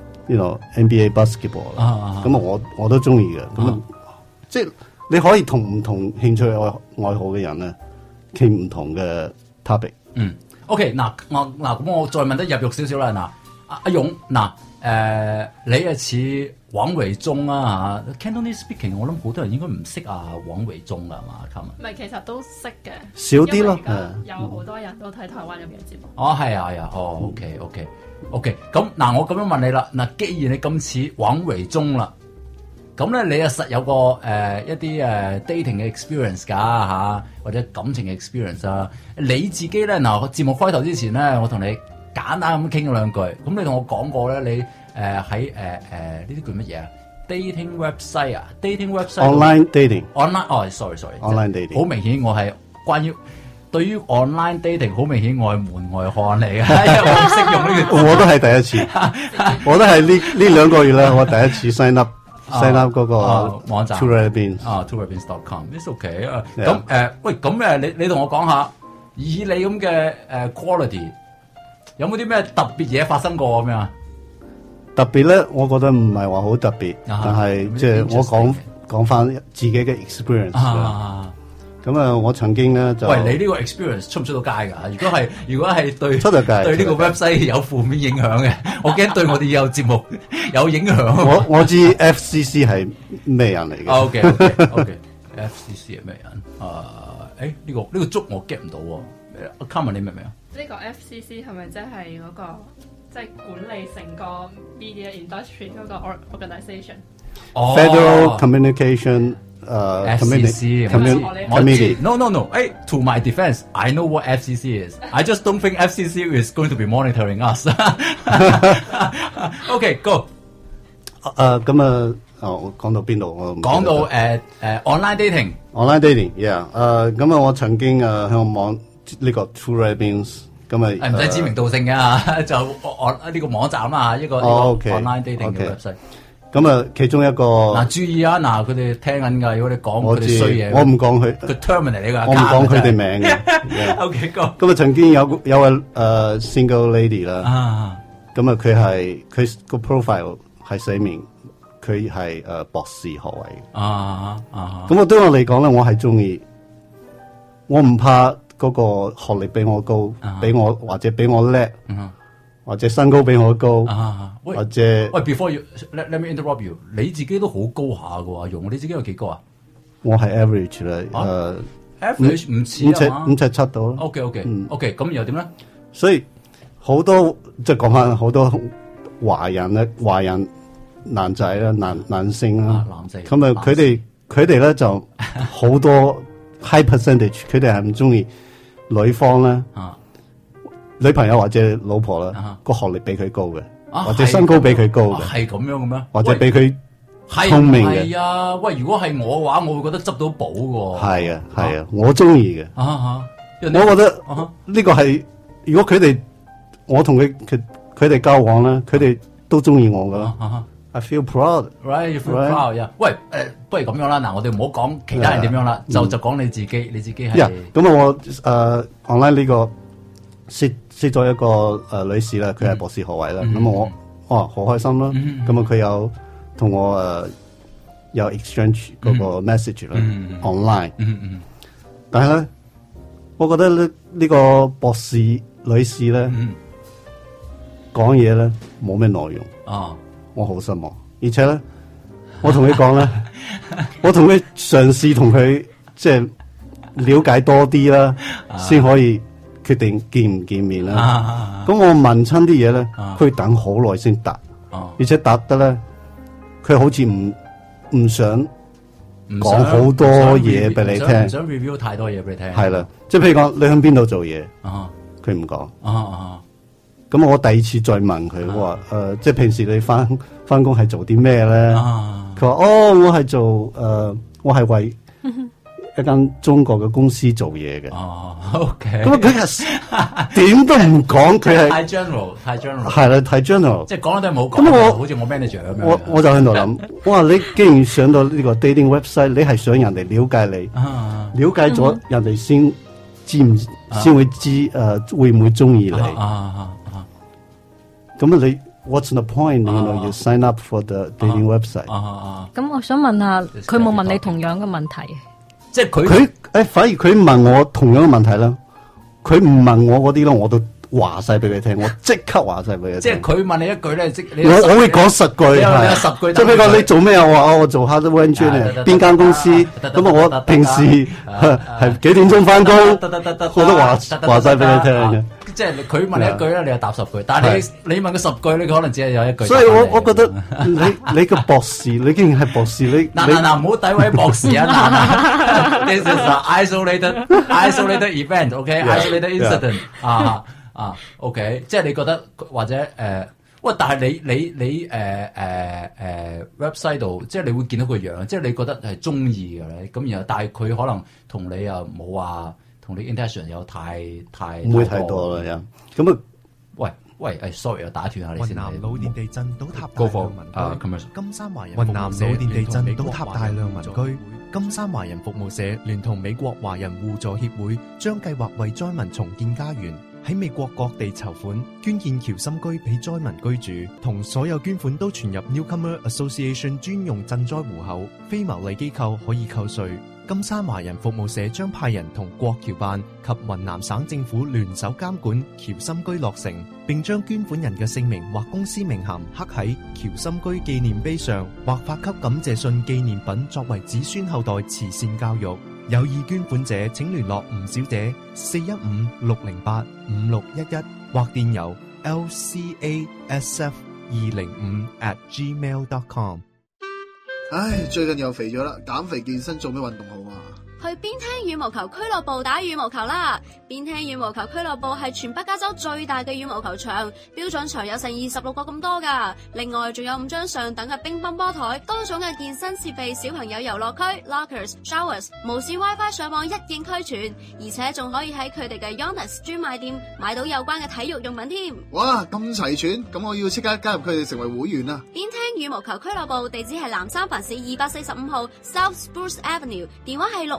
NBA basketball 啦。咁啊，我都中意嘅。咁啊，即係你可以同唔同興趣愛好嘅人咧，傾唔同嘅 topic。 OK， 嗱咁我再問得入肉少少啦。嗱，阿勇，你係似王偉忠啊嚇 ，Cantonese speaking， 我諗好多人應該唔識啊王偉忠噶係嘛 ，Carmen？ 唔係，其實都識嘅， 少啲咯。 有好多人都睇台灣入邊嘅節目。 係啊，OK。咁嗱，我咁樣問你啦，嗱，既然你咁似王偉忠啦，咁咧你啊實有個一啲dating 嘅 experience 㗎嚇，或者感情嘅 experience 啊，你自己咧嗱，節目開頭之前咧，我同你簡單咁傾咗兩句，咁你同我講過咧，你喺呢啲叫乜嘢啊 ？dating website 啊 ，dating website。online dating。sorry。online dating。好明顯我係關於對於 online dating 好明顯我係門外漢嚟嘅，我唔識用呢個。 我都係第一次，我都係呢兩個月咧，我第一次 sign up 嗰個網站 tourabins。tourabins.com。It's okay。咁喂，咁你同我講下，以你咁嘅quality。有冇啲咩特別嘢發生過咁樣？ 特別咧，我覺得唔係話好特別，但係即係我講翻自己嘅 experience。咁啊，我曾經咧就你呢個 experience 出唔出到街㗎？如果係對出到街， 對呢個 website 有負面影響嘅，我驚對我哋有節目有影響。 我知 FCC 係咩人嚟嘅。 OK，FCC 係咩人？呢個捉我 get 唔到喎。Carmen 你明唔明啊？ 呢個 FCC 係咪即係嗰個即係管理成個 media industry 嗰個 organisation？Federal Communication FCC Committee。 No。To my defense, I know what FCC is. I just don't think FCC is going to be monitoring us. OK, go。 咁啊，我講到邊度？我講到online dating。online dating，yeah。咁啊，我曾經向網呢個 tourabins。咁啊， 唔使指名道姓嘅就呢個網站啊，一個 online dating 嘅 website。 咁啊，其中一個嗱，注意啊，嗱，佢哋聽緊㗎，如果你講佢哋衰嘢， 我唔講佢， 佢 terminate 你㗎， 我唔講佢哋名嘅。 OK， go。 咁啊，曾經有位single lady 啦，咁啊，佢個 profile 係寫明佢係博士學位嘅。咁對我嚟講咧，我係中意，我唔怕嗰個學歷比我高，比我或者比我叻，或者身高比我高，或者 before you let me interrupt you， 你自己都好高下嘅喎，容你自己有幾高啊？ 我係 average 啦 ，average 唔似啊 ，5.7到咯。 OK，咁又點咧？ 所以好多即係講翻好多華人男仔啦，男性啦，咁啊，佢哋咧就好多 high percentage， 佢哋係唔中意女方咧。女朋友或者老婆啦，個學歷比佢高嘅，或者身高比佢高嘅， 係咁樣嘅咩？ 或者比佢聰明嘅。 係啊，喂！如果係我嘅話，我會覺得執到寶嘅。 係啊，我中意嘅。我覺得呢個係如果佢哋我同佢哋交往咧，佢哋都中意我噶啦。I feel proud. Right, you feel proud. Yeah. 喂，不如咁樣啦，嗱，我哋唔好講其他人點樣啦，就講你自己，你自己係。 咁我online呢個。識咗一個女士啦，佢係博士學位啦，咁我好開心啦，咁啊佢有同我有 exchange 嗰個 message 啦，online，但係咧，我覺得呢個博士女士咧講嘢咧冇咩內容，我好失望，而且咧，我同佢講咧，我同佢嘗試同佢即係了解多啲啦，先可以決定見唔見面啦。咁我問親啲嘢咧，佢等好耐先答，而且答得咧，佢好似唔想講好多嘢俾你聽， 唔想 review 太多嘢俾你聽。 係啦，即係譬如講你喺邊度做嘢，佢唔講。咁我第二次再問佢，我話即係平時你翻工係做啲咩咧？佢話我係做我係為一間中國嘅公司做嘢嘅。 OK。 咁佢係點都唔講，佢係太 general， 係啦，太 general， 即係講都係冇講。 咁好似我 manager 咁樣。 我就喺度諗，我話你既然上到呢個 dating website， 你係想人哋了解你，了解咗人哋先先會知會唔會中意你。咁你 What's the point? You know, you sign up for the dating website. 咁我想問下，佢冇問你同樣嘅問題？ 即係佢反而佢問我同樣嘅問題啦。佢唔問我嗰啲咯，我都話晒俾佢聽，我即刻話晒俾佢聽。 即係佢問你一句咧， 我會講10句， 你有10句。 即係譬如講你做咩啊？我做 hardware engineer，邊間公司？咁我平時係幾點鐘翻工？我都話晒俾佢聽嘅。 即係佢問你一句咧，你就答10句。但係你問佢10句，你可能只係有一句。 所以我覺得你個博士，你竟然係博士，你嗱，唔好詆毀博士啊！This is an isolated event，OK，isolated incident OK， 即係你覺得或者喂，但係你website 度，即係你會見到個樣，即係你覺得係中意嘅咧。咁然後，但係佢可能同你又冇話同你 interaction 有太唔會太多啦，咁啊， 喂，sorry 啊，打斷下你先。 雲南老年地震倒塌大高量民居，金山華人服務社聯同美國大量民居，金山華人服務社聯同美國華人互助協會將計劃為災民重建家園。喺美國各地籌款捐建僑心居俾災民居住，同所有捐款都存入 Newcomer Association 專用賑災戶口，非牟利機構可以扣稅。金山華人服務社將派人同國僑辦及雲南省政府聯手監管僑心居落成，並將捐款人嘅姓名或公司名銜刻喺僑心居紀念碑上，或發給感謝信紀念品作為子孫後代慈善教育。有意捐款者請聯絡吳小姐415-608-5611或電郵 lcasf205@gmail.com。 唉，最近又肥咗啦，減肥健身做咩運動好啊？ 去邊聽羽毛球俱樂部打羽毛球啦！邊聽羽毛球俱樂部係全北加州最大嘅羽毛球場，標準場有成26個咁多噶。另外仲有5張上等嘅乒乓波台，多種嘅健身設備，小朋友遊樂區、lockers、showers， 無線 WiFi 上網一應俱全，而且仲可以喺佢哋嘅 Yonex 專賣店買到有關嘅體育用品添。 哇，咁齊全，咁我要即刻加入佢哋成為會員啊！ 邊聽羽毛球俱樂部地址係南三藩市245號 South Spruce Avenue， 電話係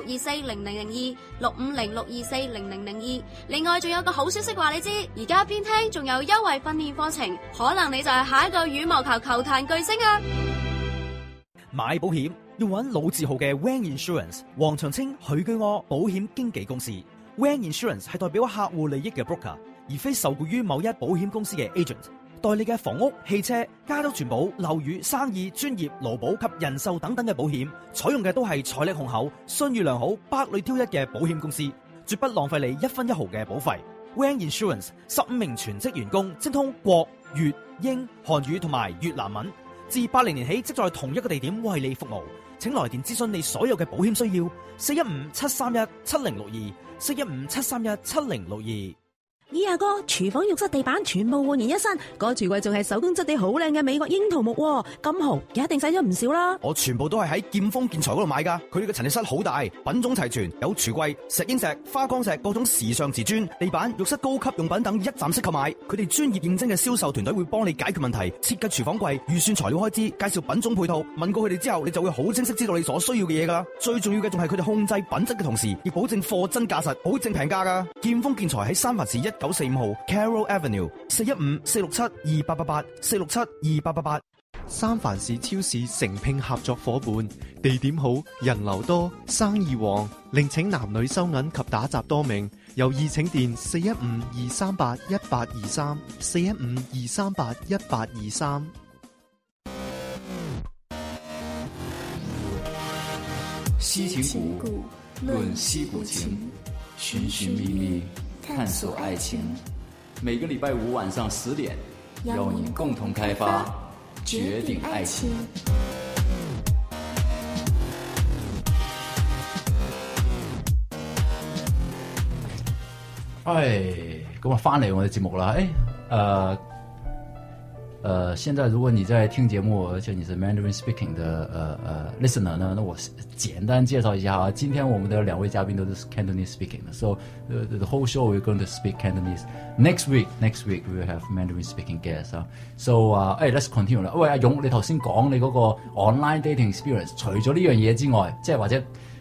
650-624-0002，650-624-0002。另外仲有個好消息話你知，而家邊聽仲有優惠訓練課程，可能你就係下一個羽毛球球壇巨星啊！ 買保險要揾老字號嘅 Wang Insurance， 黃長青許居柯保險經紀公司。Wang Insurance 係代表客戶利益嘅 broker， 而非受雇於某一保險公司嘅 agent。代理嘅房屋、汽車、家都全保、樓宇、生意、專業、勞保及人壽等等嘅保險，採用嘅都係財力雄厚、信譽良好、百裏挑一嘅保險公司，絕不浪費你一分一毫嘅保費。Wang Insurance 15名全職員工，精通國、粵、英、韓語同埋越南文，自80年起即在同一個地點為你服務。請來電諮詢你所有嘅保險需要，415-731-7062，415-731-7062。 咦，阿哥，廚房浴室地板全部煥然一新，個櫥櫃仲係手工質地好靚嘅美國櫻桃木，金豪一定使咗唔少啦。 我全部都係喺劍鋒建材嗰度買噶，佢哋嘅陳列室好大，品種齊全，有櫥櫃、石英石、花崗石、各種時尚瓷磚、地板、浴室高級用品等一站式購買。佢哋專業認真嘅銷售團隊會幫你解決問題，設計廚房櫃、預算材料開支、介紹品種配套。問過佢哋之後，你就會好清晰知道你所需要嘅嘢噶啦。最重要嘅仲係佢哋控制品質嘅同時，亦保證貨真價實，保證平價噶。劍鋒建材喺三藩市1945號 Carroll Avenue， 415-467-2888，467-2888。 三藩市超市誠聘合作伙伴，地點好，人流多，生意旺，另請男女收銀及打雜多名。有意請電415-238-1823 415-238-1823。 西秦谷，論西谷情，尋尋覓覓， 探索爱情。每个礼拜五晚上10点，邀你共同开发，绝顶爱情。 咁啊，翻嚟我哋節目啦。现在如果你在听节目，而且你是 Mandarin speaking 的listener 呢，那我简单介绍一下啊。今天我们的2位嘉宾都是 Cantonese speaking 的 ，so the whole show we're going to speak Cantonese. Next week we will have Mandarin speaking guests 啊。So let's continue 啦。喂，阿勇，你頭先講你嗰個 online dating experience， 除咗呢樣嘢之外，即係或者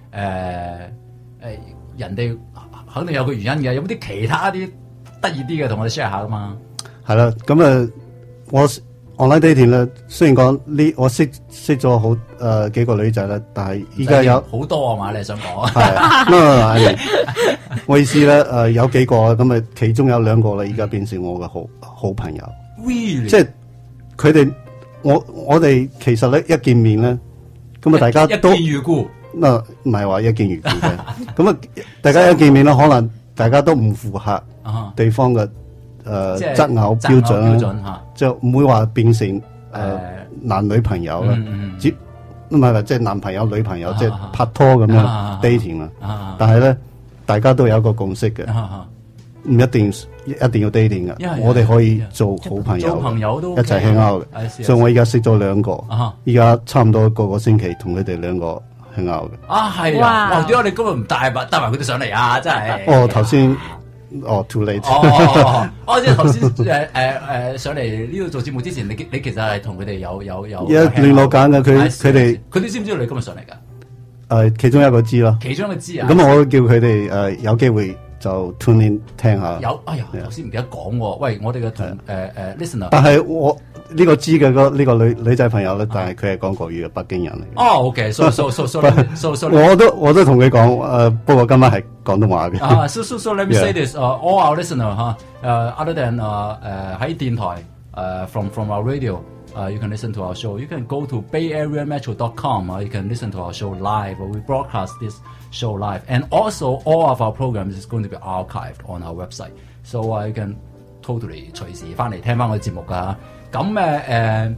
人哋肯定有個原因嘅，有冇啲其他啲得意啲嘅同我哋 share 下噶嘛？ 係啦，咁我 online dating 咧，雖然講我識咗好幾個女仔啦，但係依家有好多啊嘛，你想講？ 係，我意思咧，有幾個咁其中有2個咧，依家變成我嘅好朋友。 Really？ 即係佢哋，我哋其實咧一見面咧，咁大家都一見如故。 唔係話一見如故嘅，咁大家一見面咧，可能大家都唔符合對方嘅擇偶標準就唔會話變成男女朋友啦，唔係即係男朋友女朋友，即係拍拖咁樣 dating 啦。但係咧，大家都有一個共識嘅，唔一定要 dating 嘅，我哋可以做好朋友，一齊 hang out 嘅。所以我而家識咗2個，而家差唔多個星期同佢哋2個 hang out 嘅。 係啊，哇！點解你今日唔帶埋佢哋上嚟啊？真係。 頭先。too late。 即係頭先上嚟呢度做節目之前，你其實係同佢哋有聯絡緊嘅，佢哋知唔知道你今日上嚟㗎？ 其中一個知啦。 其中一個知啊。 咁我叫佢哋有機會就 tune in 聽下。 頭先唔記得講喎。喂，我哋嘅listener。 但係我呢個知嘅呢個女仔朋友咧，但係佢係講國語嘅北京人嚟。 OK，so 我都同佢講，不過今晚係廣東話嘅。 So let me say this, all our listener other than 喺電台from our radio, you can listen to our show. You can go to bayareametro.com. You can listen to our show live. We broadcast this show live, and also all of our programs is going to be archived on our website. So you can totally 隨時翻嚟聽翻我哋節目㗎。咁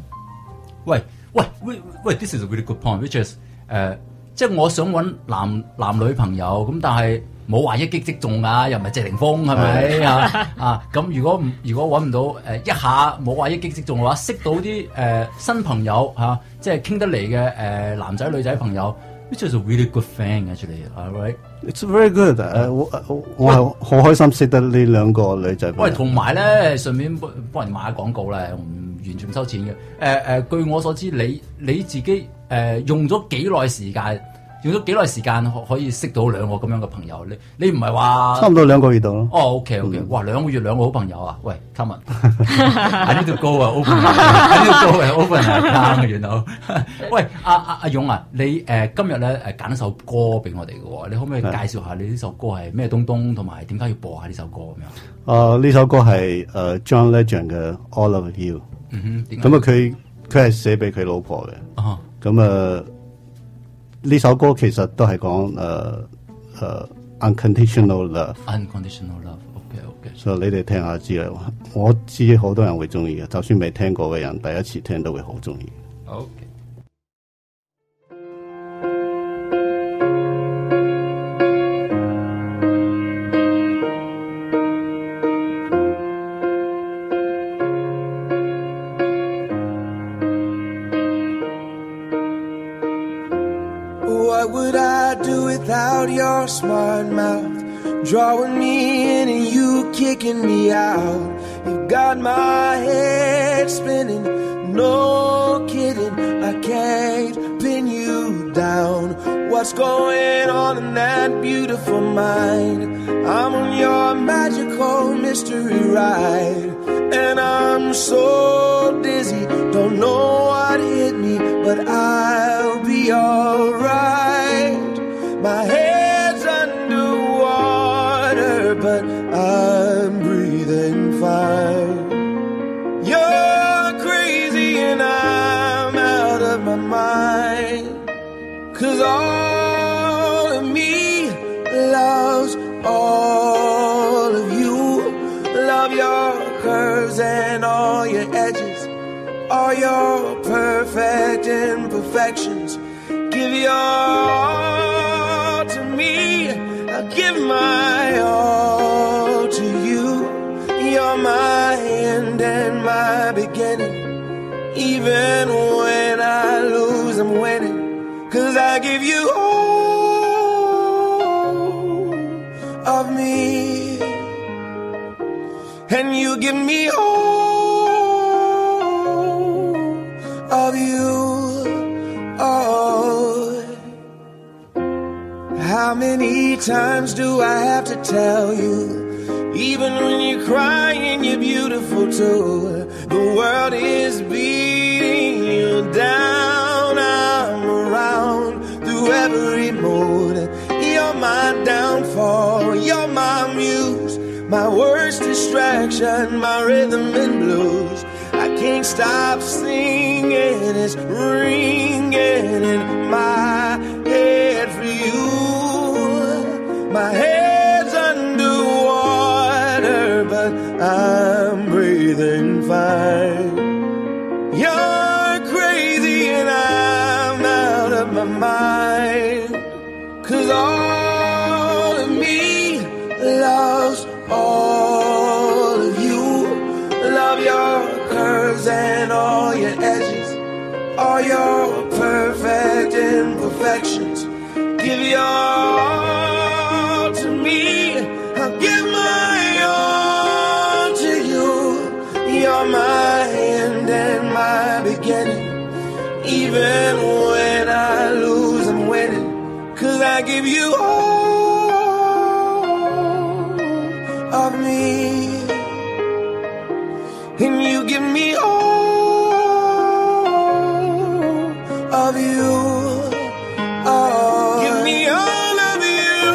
喂 ，this is a really good point, which is 即係我想揾男女朋友，咁但係冇話一擊即中㗎，又唔係謝霆鋒係咪啊？咁如果揾唔到一下冇話一擊即中嘅話，識到啲新朋友即係傾得嚟嘅男仔女仔朋友 ，which is a really good thing actually, alright? It's very good. 我係好開心識得呢2個女仔。 喂，同埋咧，順便幫人買下廣告咧，完全唔收錢嘅。據我所知，你自己用咗幾耐時間可以識到2個咁樣嘅朋友？你唔係話差唔多2個月度咯。 OK，哇，2個月2個好朋友啊！喂 ，come on，I need to go 啊 ，I need to go 啊 ，open account 原來。喂，阿勇啊，你今日咧揀一首歌俾我哋嘅喎，你可唔可以介紹下你呢首歌係咩東東，同埋點解要播下呢首歌咁樣？ 呢首歌係John Legend 嘅 All of You。咁佢係寫俾佢老婆嘅。咁呢首歌其實都係講unconditional love。unconditional love，OK。 所以你哋聽下知啦，我知好多人會中意嘅，就算未聽過嘅人，第一次聽都會好中意。 OK。 What would I do without your smart mouth? Drawing me in and you kicking me out. You got my head spinning, no kidding. I can't pin you down. What's going on in that beautiful mind? I'm on your magical mystery ride, and I'm so dizzy, don't know what hit me, but I'll be alright. My head's underwater, but I'm breathing fine. You're crazy and I'm out of my mind, 'cause all of me loves all of you. your edges, all your perfect imperfections. Give your all to me, I'll give my all to you. You're my end and my beginning. Even when I lose, I'm winning. 'Cause I give you all of me, and you give me all of you. Oh, how many times do I have to tell you? Even when you're crying, you're beautiful too. The world is beating you down. I'm around through every mood. You're my downfall, you're my muse, my worst distraction, my rhythm and blues. I can't stop singing, it's ringing in my head for you. My head's underwater, but I'm breathing fine. You're crazy and I'm out of my mind. 'Cause all of me loves all of you. Love your curves and all your edges, all your perfect imperfections. Give your all to me, I'll give my all to you. You're my end and my beginning. Even when I lose, I'm winning. 'Cause I give you all of me, and you give me all of you. Oh, give me all of you.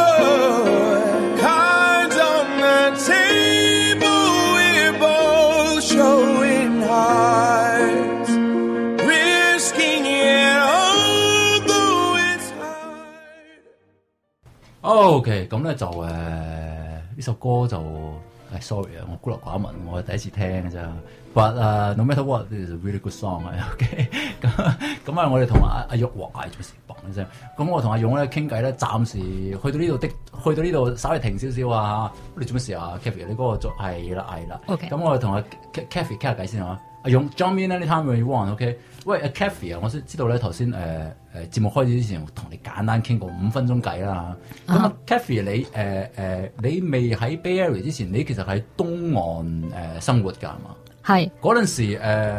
Cards on the table, we're both showing hearts, risking it although it's OK， 咁咧就呢首歌就sorry 啊，我孤陋寡聞，我係第一次聽嘅啫。But no matter what, this is a really good song 啊。OK， 咁啊，我哋同阿玉做事嘣一聲。咁我同阿勇咧傾偈咧，暫時去到呢度稍微停少少啊。你做乜事啊 ？Kathy， 你嗰個係啦。 OK， 咁我哋同阿 Kathy 傾下偈先啊。阿勇 ，join me anytime when you want。OK， 喂，阿 Kathy 啊，我先知道咧頭先節目開始之前同你簡單傾過5分鐘偈啦。咁啊 ，Kathy 你未喺 Bay Area 之前，你其實喺東岸生活㗎係嘛？ 係嗰陣時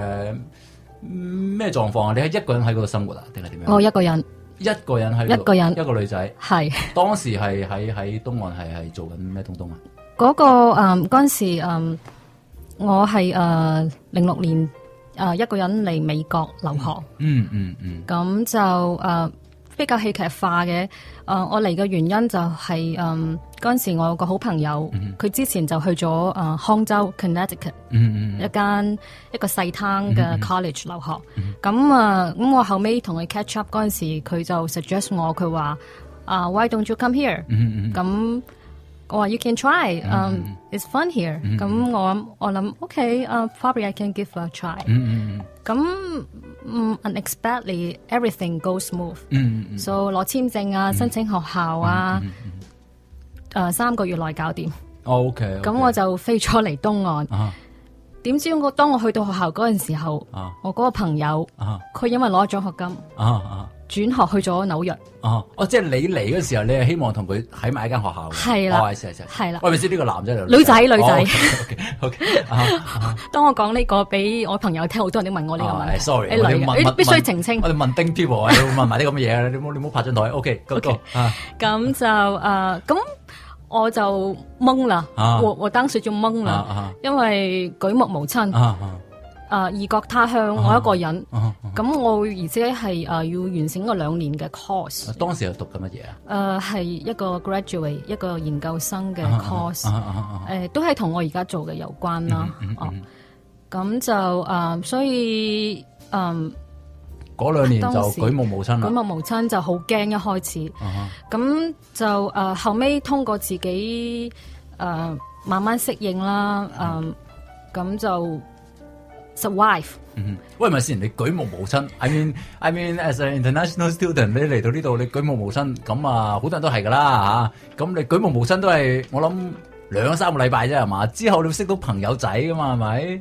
咩狀況啊？你係一個人喺嗰度生活啊，定係點樣？ 我一個人喺嗰度，一個女仔。 係當時係喺東岸係做緊咩東啊？ 嗰陣時我係06年一個人嚟美國留學。咁就比較戲劇化嘅。我嚟嘅原因就係嗰陣時我有個好朋友，佢之前就去咗康州 Connecticut 一個細灘嘅 college 留學。咁我後尾同佢 catch up 嗰陣時，佢就 suggest 我，佢話why don't you come here？咁我話 you can try，it's fun here。咁我諗 OK，probably I can give a try。咁unexpectedly everything goes smooth。so 攞簽證啊，申請學校啊，3個月內搞掂。 OK。 咁我就飛咗嚟東岸。點知當我去到學校嗰陣時候，我嗰個朋友佢因為攞咗獎學金。轉學去咗紐約。 即係你嚟嗰時候，你係希望同佢喺埋一間學校。 係啦， 係啦。我咪知呢個男仔嚟。 女仔。 OK。 當我講呢個俾我朋友聽，好多人都問我呢個問題。 Sorry， 你必須澄清。 我哋問丁 people， 你會問埋啲咁嘅嘢，你唔好拍張台。OK。 咁就咁我就懵啦。我當時就懵啦，因為舉目無親。異國他鄉，我一個人，咁我而且係要完成個2年嘅 course。 當時係讀緊乜嘢啊？ 係一個 graduate， 一個研究生嘅 course，都係同我而家做嘅有關啦。咁就所以嗰 2年就舉目無親啦。 舉目無親就好驚一開始，咁就後尾通過自己慢慢適應啦，咁就 survive。 喂，咪先，你舉目無親 I mean as an international student， 你嚟到呢度，你舉目無親，咁啊，好多人都係噶啦嚇。咁你舉目無親都係我諗2-3個禮拜啫係嘛？之後你會識到朋友仔噶嘛係咪？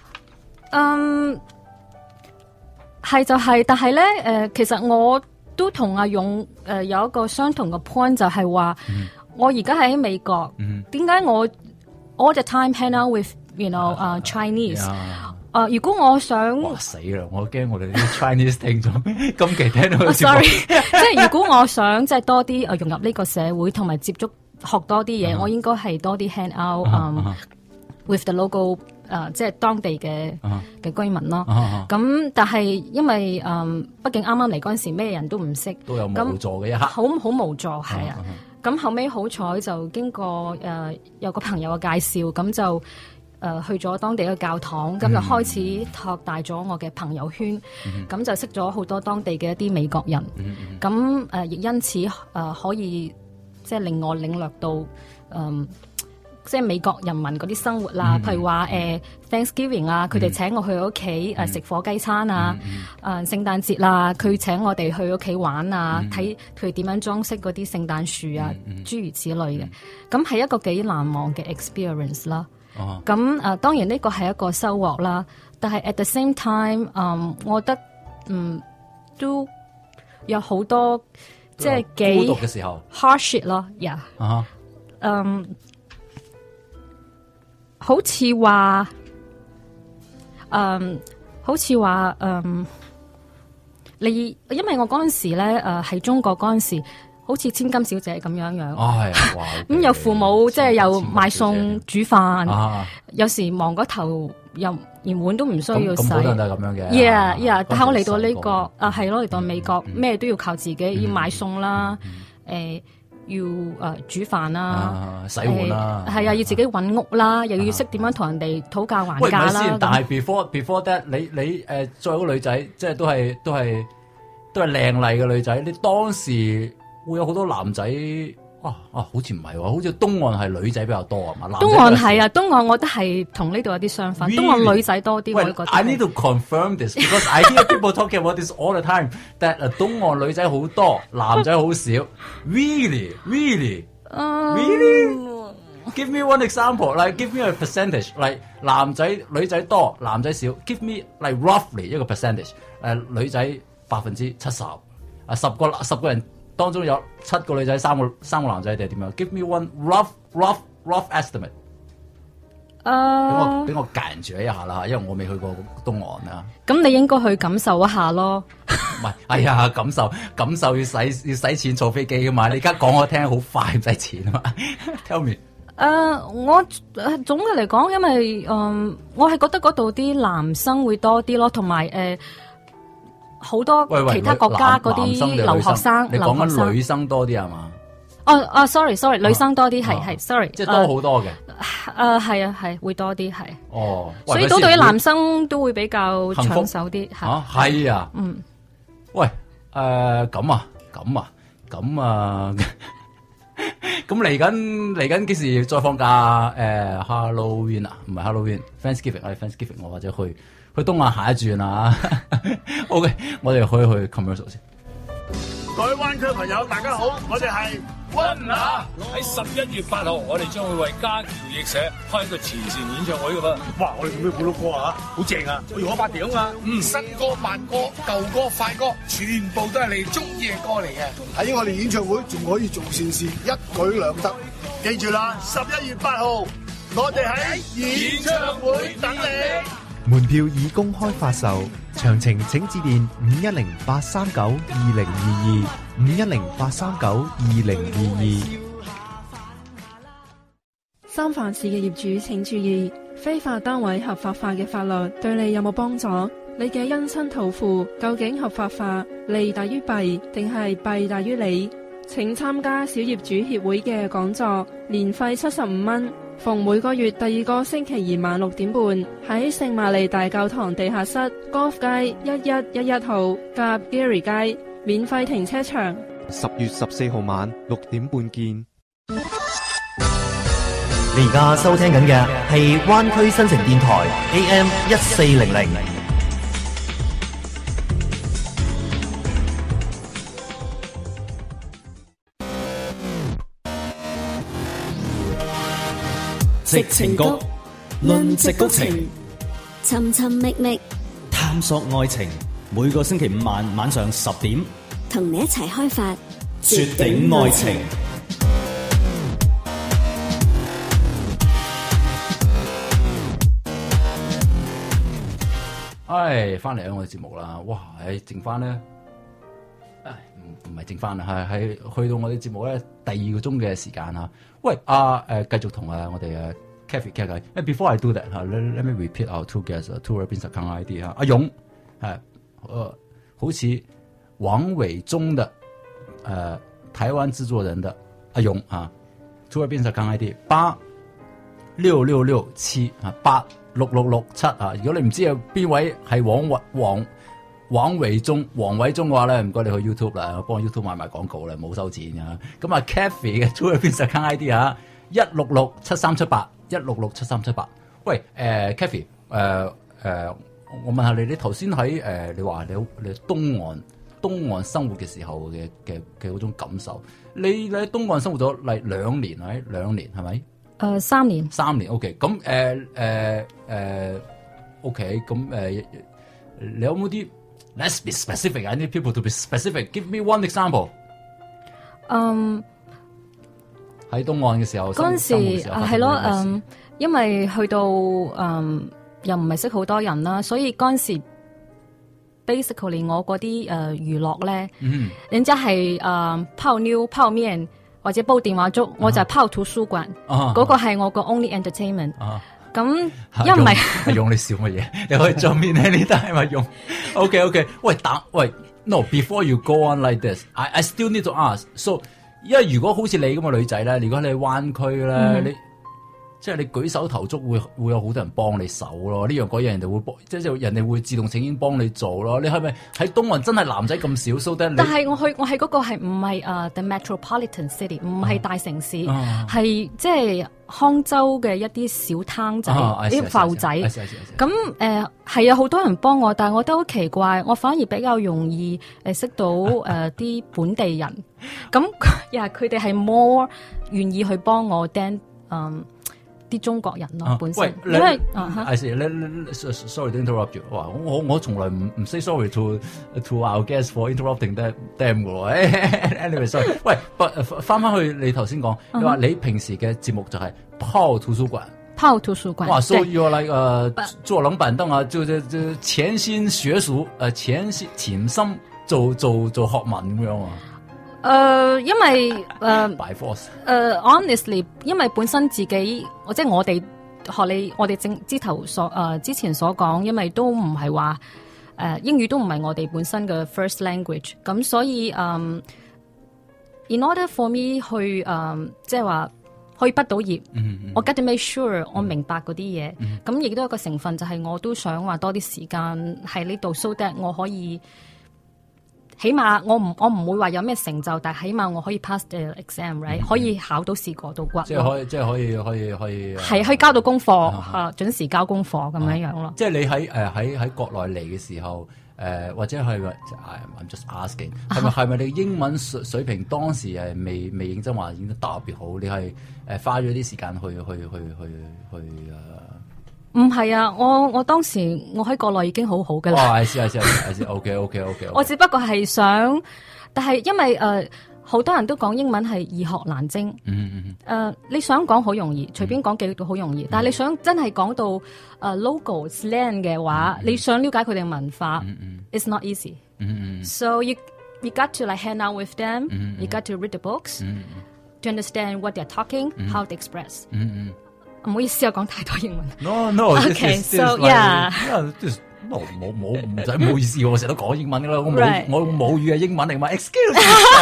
係就係，但係咧其實我都同阿勇有一個相同嘅 point， 就係話我而家喺美國，點解我 all the time hang out with Chinese？如果我想， 哇死啦！我驚我哋啲 Chinese 聽眾今期聽到佢 sorry， 即係如果我想即係多啲融入呢個社會，同埋接觸學多啲嘢，我應該係多啲 hang out with the local 即係當地嘅居民咯。咁但係因為畢竟啱啱嚟嗰陣時，咩人都唔識， 都有無助嘅一刻， 好無助係啊。咁後尾好彩就經過有個朋友嘅介紹，咁就去咗當地嘅教堂，咁就開始拓大咗我嘅朋友圈，咁就識咗好多當地嘅一啲美國人，咁亦因此可以即係令我領略到即係美國人民嗰啲生活啦，譬如話Thanksgiving 啊，佢哋請我去屋企食火雞餐啊，聖誕節啦，佢請我哋去屋企玩啊，睇佢點樣裝飾嗰啲聖誕樹啊，諸如此類嘅，咁係一個幾難忘嘅 experience 啦。咁當然呢個係一個收穫啦，但係 at the same time，我覺得都有好多即係幾孤獨嘅時候 hardship 咯好似話你因為我嗰陣時咧喺中國嗰陣時。好似千金小姐咁樣樣，咁有父母即係又買餸煮飯，有時忙嗰頭又連碗都唔需要洗。 咁好多人都係咁樣嘅。 Yeah， 但係我嚟到呢個係咯，嚟到美國咩都要靠自己，要買餸啦，要煮飯啦， 洗碗啦， 係啊，要自己揾屋啦，又要識點樣同人哋討價還價啦。 但係 before that， 你作為個女仔，即係都係靚麗嘅女仔，你當時。會有好多男仔好似唔係喎，好似東岸係女仔比較多啊嘛。 東岸係啊，東岸我覺得係同呢度有啲相反。東岸女仔多啲，我覺得。 I need to confirm this because I hear people talking about this all the time. That 東岸女仔好多，男仔好少。Really? Give me one example. Like give me a percentage. Like 男仔女仔多，男仔少。Give me like roughly 一個 percentage. 女仔70%， 10個人。當中有7個女仔，3個男仔定係點樣 ？Give me one rough estimate。俾我間住一下啦，因為我未去過東岸啊。 咁你應該去感受一下咯。 唔係，哎呀，感受要使錢坐飛機噶嘛？你而家講我聽好快，唔使錢啊嘛。Tell me。 我總嘅嚟講，因為我係覺得嗰度啲男生會多啲咯，同埋好多其他國家嗰啲留學生， 你講緊女生多啲係嘛 ？sorry， 女生多啲係 sorry， 即係多好多嘅。 係啊，係會多啲係。 所以嗰度啲男生都會比較搶手啲。 係啊。喂，咁啊，咁嚟緊幾時再放假？Halloween 啊，唔係 Halloween，Thanksgiving，我或者去東亞下一轉啊。OK， 我哋可以去 commercial 先。 各位灣區朋友，大家好，我哋係溫拿。喺11月8號，我哋將會為家僑譯社開一個慈善演唱會噶噃。哇！我哋做咩好多歌啊？好正啊！我要攞把碟啊！新歌、慢歌、舊歌、快歌，全部都係你中意嘅歌嚟嘅。 喺我哋演唱會仲可以做善事，一舉兩得。 記住啦，11月8號，我哋喺演唱會等你。 門票已公開發售，詳情請致電510-839-2022 510-839-2022。 三藩市嘅業主請注意，非法單位合法化嘅法律對你有冇幫助？你嘅姻親土庫究竟合法化利大於弊，定係弊大於利？請參加小業主協會嘅講座，年費75蚊。逢每個月第2個星期二晚6點半，喺聖瑪利大教堂地下室 Golf 街1111號夾 Gary 街，免費停車場。 10月14號晚6點半見。 你而家收聽緊嘅係灣區新城電台 AM 1400。 矽情谷，論矽谷情， 尋尋覓覓， 探索愛情。每個星期五晚上10點， 同你一齊開發絕頂愛情。 翻嚟我哋節目啦，哇！剩翻咧，唔係剩翻啦，係去到我哋節目咧第2個鐘嘅時間嚇。喂，繼續同我哋Kathy 傾偈。Before I do that let me repeat our two guests two Bin's account ID 嚇。阿勇係好似王偉忠的台灣製作人的阿勇啊 two Bin's account ID 86667啊86667啊！如果你唔知有邊位係王偉忠嘅話咧，唔該你去 YouTube 啦，我幫 YouTube 買埋廣告啦，冇收錢噶。咁啊 Kathy 嘅 Two Bin's account ID 啊1667378 1667378。喂Kathy 我問下你頭先喺你話你東岸生活嘅時候嘅嗰種感受，你喺東岸生活咗2年係咪 ？3年。 3年 OK。咁OK 咁你有冇啲 Let's be specific. I need people to be specific. Give me one example. 喺東岸嘅時候， 嗰陣時係咯，因為去到又唔係識好多人啦，所以嗰陣時 basically 我嗰啲娛樂咧，人家係泡妞泡麵或者煲電話粥，我就係泡圖書館，嗰個係我個 only entertainment。咁一唔係用你笑乜嘢？你可以做面呢啲係咪用 ？OK， 喂 ，No，before you go on like this，I still need to ask。So， 因為如果好似你咁嘅女仔咧，如果你喺灣區咧，你即係你舉手投足會有好多人幫你手咯，呢樣嗰樣人哋會幫，即係人哋會自動請纓幫你做咯。你係咪喺東岸真係男仔咁少 ？So that 但係我喺嗰個係唔係the metropolitan city， 唔係大城市，係即係康州嘅一啲小攤仔、啲埠仔。咁係有好多人幫我，但係我覺得好奇怪，我反而比較容易識到啲本地人。咁佢哋係 more 願意去幫我 than 啲中國人咯，本身因為sorry to interrupt you。哇，我從來唔 say sorry to our guests for interrupting them 嘅喎。Anyway sorry。喂，翻去你頭先講，你話你平時嘅節目就係泡圖書館。哇 ，so you're like 坐冷板凳啊，就潛心學術，潛心做學問咁樣啊。 因為honestly， 因為本身自己，即係我哋我哋之前所講，因為都唔係話英語都唔係我哋本身嘅 first language， 咁所以in order for me 去即係話可以畢到業，我 get to make sure 我明白嗰啲嘢，咁亦都有個成分就係我都想話多啲時間喺呢度 so that 我可以。起碼我唔會話有咩成就，但係起碼我可以 pass the exam，right？ 可以考到試過到骨。即係可以。係可以交到功課，準時交功課咁樣樣咯。 即係你喺國內嚟嘅時候，或者係I'm just asking， 係咪你英文水平當時係未認真話演得特別好？你係花咗啲時間去唔係啊，我當時我喺國內已經好好㗎啦。 I see. OK。 我只不過係想，但係因為好多人都講英文係易學難精。你想講好容易，隨便講幾句好容易，但係你想真係講到local slang 嘅話，你想了解佢哋文化，it's not easy。So you got to like hang out with them，you got to read the books，to understand what they're talking，how to express。唔好意思，我講太多英文。 No. Okay，so yeah。 冇唔使唔好意思，我成日都講英文噶啦，我母語嘅英文嚟嘛。Excuse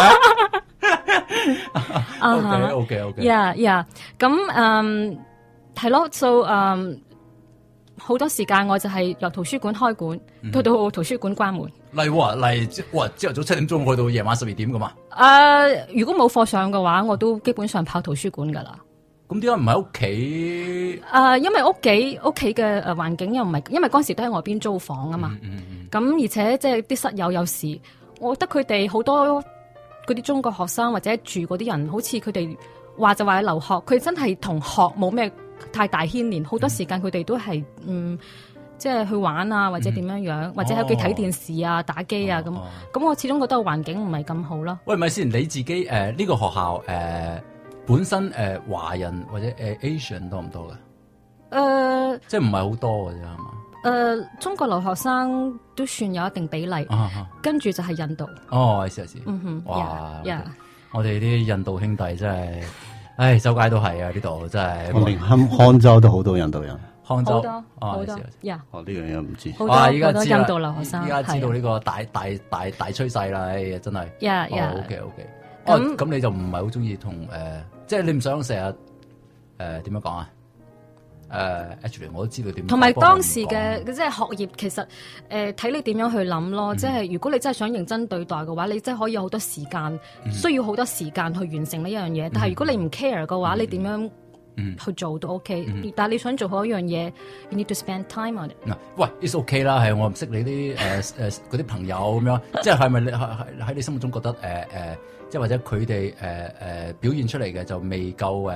me。OK。 Yeah。咁係咯 ，so 好多時間我就係由圖書館開館，到圖書館關門。 例朝頭早7點鐘去到夜晚12點噶嘛？ 如果冇課上嘅話，我都基本上泡圖書館噶啦。 咁點解唔喺屋企？ 因為屋企嘅環境又唔係，因為嗰時都喺外邊租房啊嘛。咁而且即係啲室友有時，我覺得佢哋好多嗰啲中國學生或者住嗰啲人，好似佢哋話就話留學，佢真係同學冇咩太大牽連，好多時間佢哋都係即係去玩啊，或者點樣樣，或者喺屋企睇電視啊、打機啊咁。咁我始終覺得個環境唔係咁好咯。 喂，咪先，你自己呢個學校本身華人或者Asian 多唔多㗎？即係唔係好多嘅啫，係嘛？ 中國留學生都算有一定比例，跟住就係印度。 哦，係是。哇！我哋啲印度兄弟真係，唉，周街都係啊！呢度真係。 我連康州都好多印度人。 杭州好多， 呢樣嘢唔知。 哇！依家知印度留學生， 依家知道呢個大趨勢啦，真係。OK。咁你就唔係好中意同即係你唔想成日點樣講啊？Actually 我都知道點。同埋當時嘅即係學業，其實睇你點樣去諗咯。即係如果你真係想認真對待嘅話，你真係可以有好多時間，需要好多時間去完成呢樣嘢。但係如果你唔 care 嘅話，你點樣去做都 OK，但係你想做好一樣嘢 ，you need to spend time on it。 喂 ，it's OK 啦，係我唔識你啲嗰啲朋友咁樣，即係係咪你喺你心目中覺得即係或者佢哋表現出嚟嘅就未夠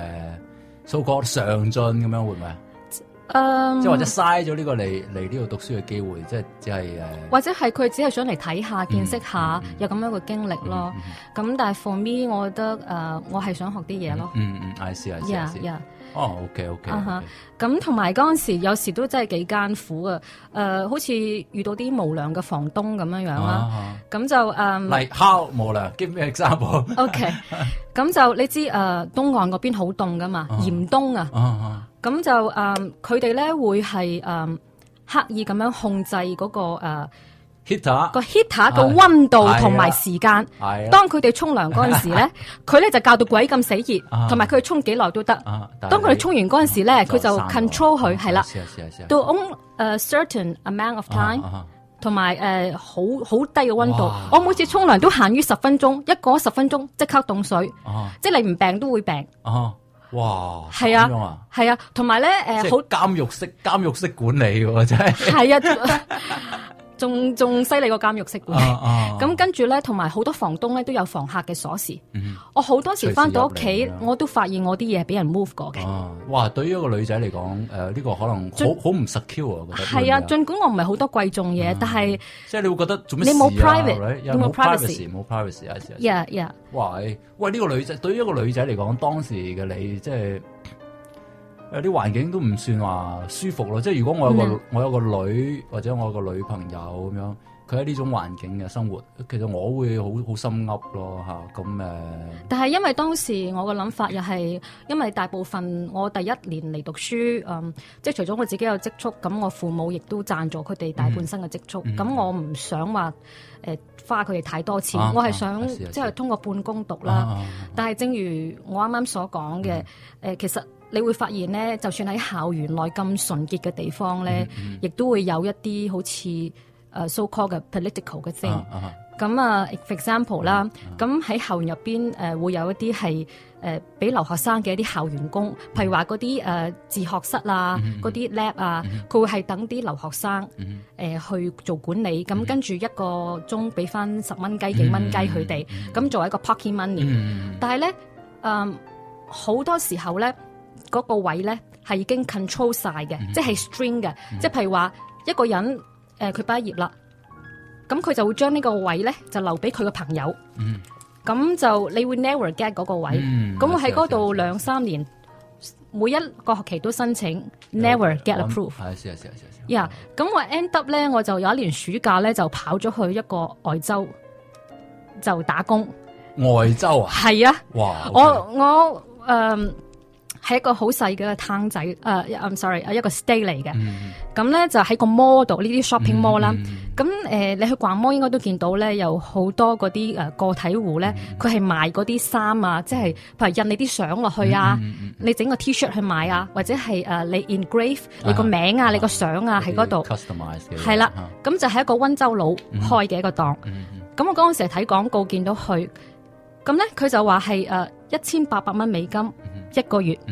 so called 上進咁樣會唔會啊？即係或者嘥咗呢個嚟呢度讀書嘅機會，即係只係或者係佢只係想嚟睇下、見識下，有咁樣嘅經歷咯。咁但係 for me， 我覺得我係想學啲嘢咯。 I see。哦，OK。 咁同埋嗰陣時，有時都真係幾艱苦啊。好似遇到啲無良嘅房東咁樣樣啦。咁就 like how 無良 ？Give me example。 OK。咁就你知東岸嗰邊好凍噶嘛，嚴冬啊。咁就佢哋咧會係刻意咁樣控制嗰個 heater 嘅溫度同埋時間。當佢哋沖涼嗰陣時咧，佢咧就教到鬼咁死熱，同埋佢哋沖幾耐都得。當佢哋沖完嗰陣時咧，佢就 control 佢係啦，到 on certain amount of time，同埋好低嘅溫度。我每次沖涼都限於10分鐘，一過10分鐘即刻凍水，即係你唔病都會病。 哇， 係啊，係啊，同埋咧好監獄式管理喎，真係。 係啊，仲犀利過監獄式管理。咁跟住咧，同埋好多房東咧都有房客嘅鎖匙。我好多時翻到屋企，我都發現我啲嘢俾人 move 過嘅。 哇！對於一個女仔嚟講，呢個可能好唔 secure 啊，我覺得。 係啊，儘管我唔係好多貴重嘢，但係即係你會覺得做咩事啊？ 你冇 private，你冇 privacy， 冇 privacy 啊 ！Yeah。 哇！喂，呢個女仔對於一個女仔嚟講，當時嘅你即係有啲環境都唔算話舒服咯。即係如果我有個女或者我有個女朋友咁樣，佢喺呢種環境嘅生活，其實我會好心噏咯嚇。咁但係因為當時我個諗法又係，因為大部分我第一年嚟讀書，即係除咗我自己有積蓄，咁我父母亦都贊助佢哋大半生嘅積蓄。咁我唔想話花佢哋太多錢，我係想即係通過半工讀啦。但係正如我啱啱所講嘅，其實你會發現咧，就算喺校園內咁純潔嘅地方咧，亦都會有一啲好似so called 嘅 political 嘅 thing。咁for example 啦，咁喺校園入邊會有一啲係俾留學生嘅一啲校園工，譬如話嗰啲自學室啊，嗰啲 lab 啊，佢會係等啲留學生去做管理，咁跟住一個鐘俾翻10蚊雞幾蚊雞佢哋，咁作為一個 pocket money。但係咧好多時候咧嗰個位咧係已經 control 晒嘅，即係 string 嘅，即係譬如話一個人佢畢業啦。咁佢就會將呢個位咧就留俾佢個朋友，咁就你會 never get 嗰個位，咁我喺嗰度2-3年，每一個學期都申請 never get approved。係咁我 end up 咧，我就有一年暑假咧就跑咗去一個外州就打工。 外州啊？係啊！哇！ 我係一個好細嘅攤仔，I'm sorry， 一個 state 嚟嘅。咁咧就喺個 mall 度，呢啲 shopping mall 啦。咁你去逛 mall 應該都見到咧，有好多嗰啲個體戶咧，佢係賣嗰啲衫啊，即係譬如印你啲相落去啊，你整個 T-shirt 去賣啊，或者係你 engrave 你個名啊、你個相啊喺嗰度。 customize 嘅。 係啦，咁就係一個溫州佬開嘅一個檔。咁我嗰陣時睇廣告見到佢，咁咧佢就話係1800蚊美金。1個月，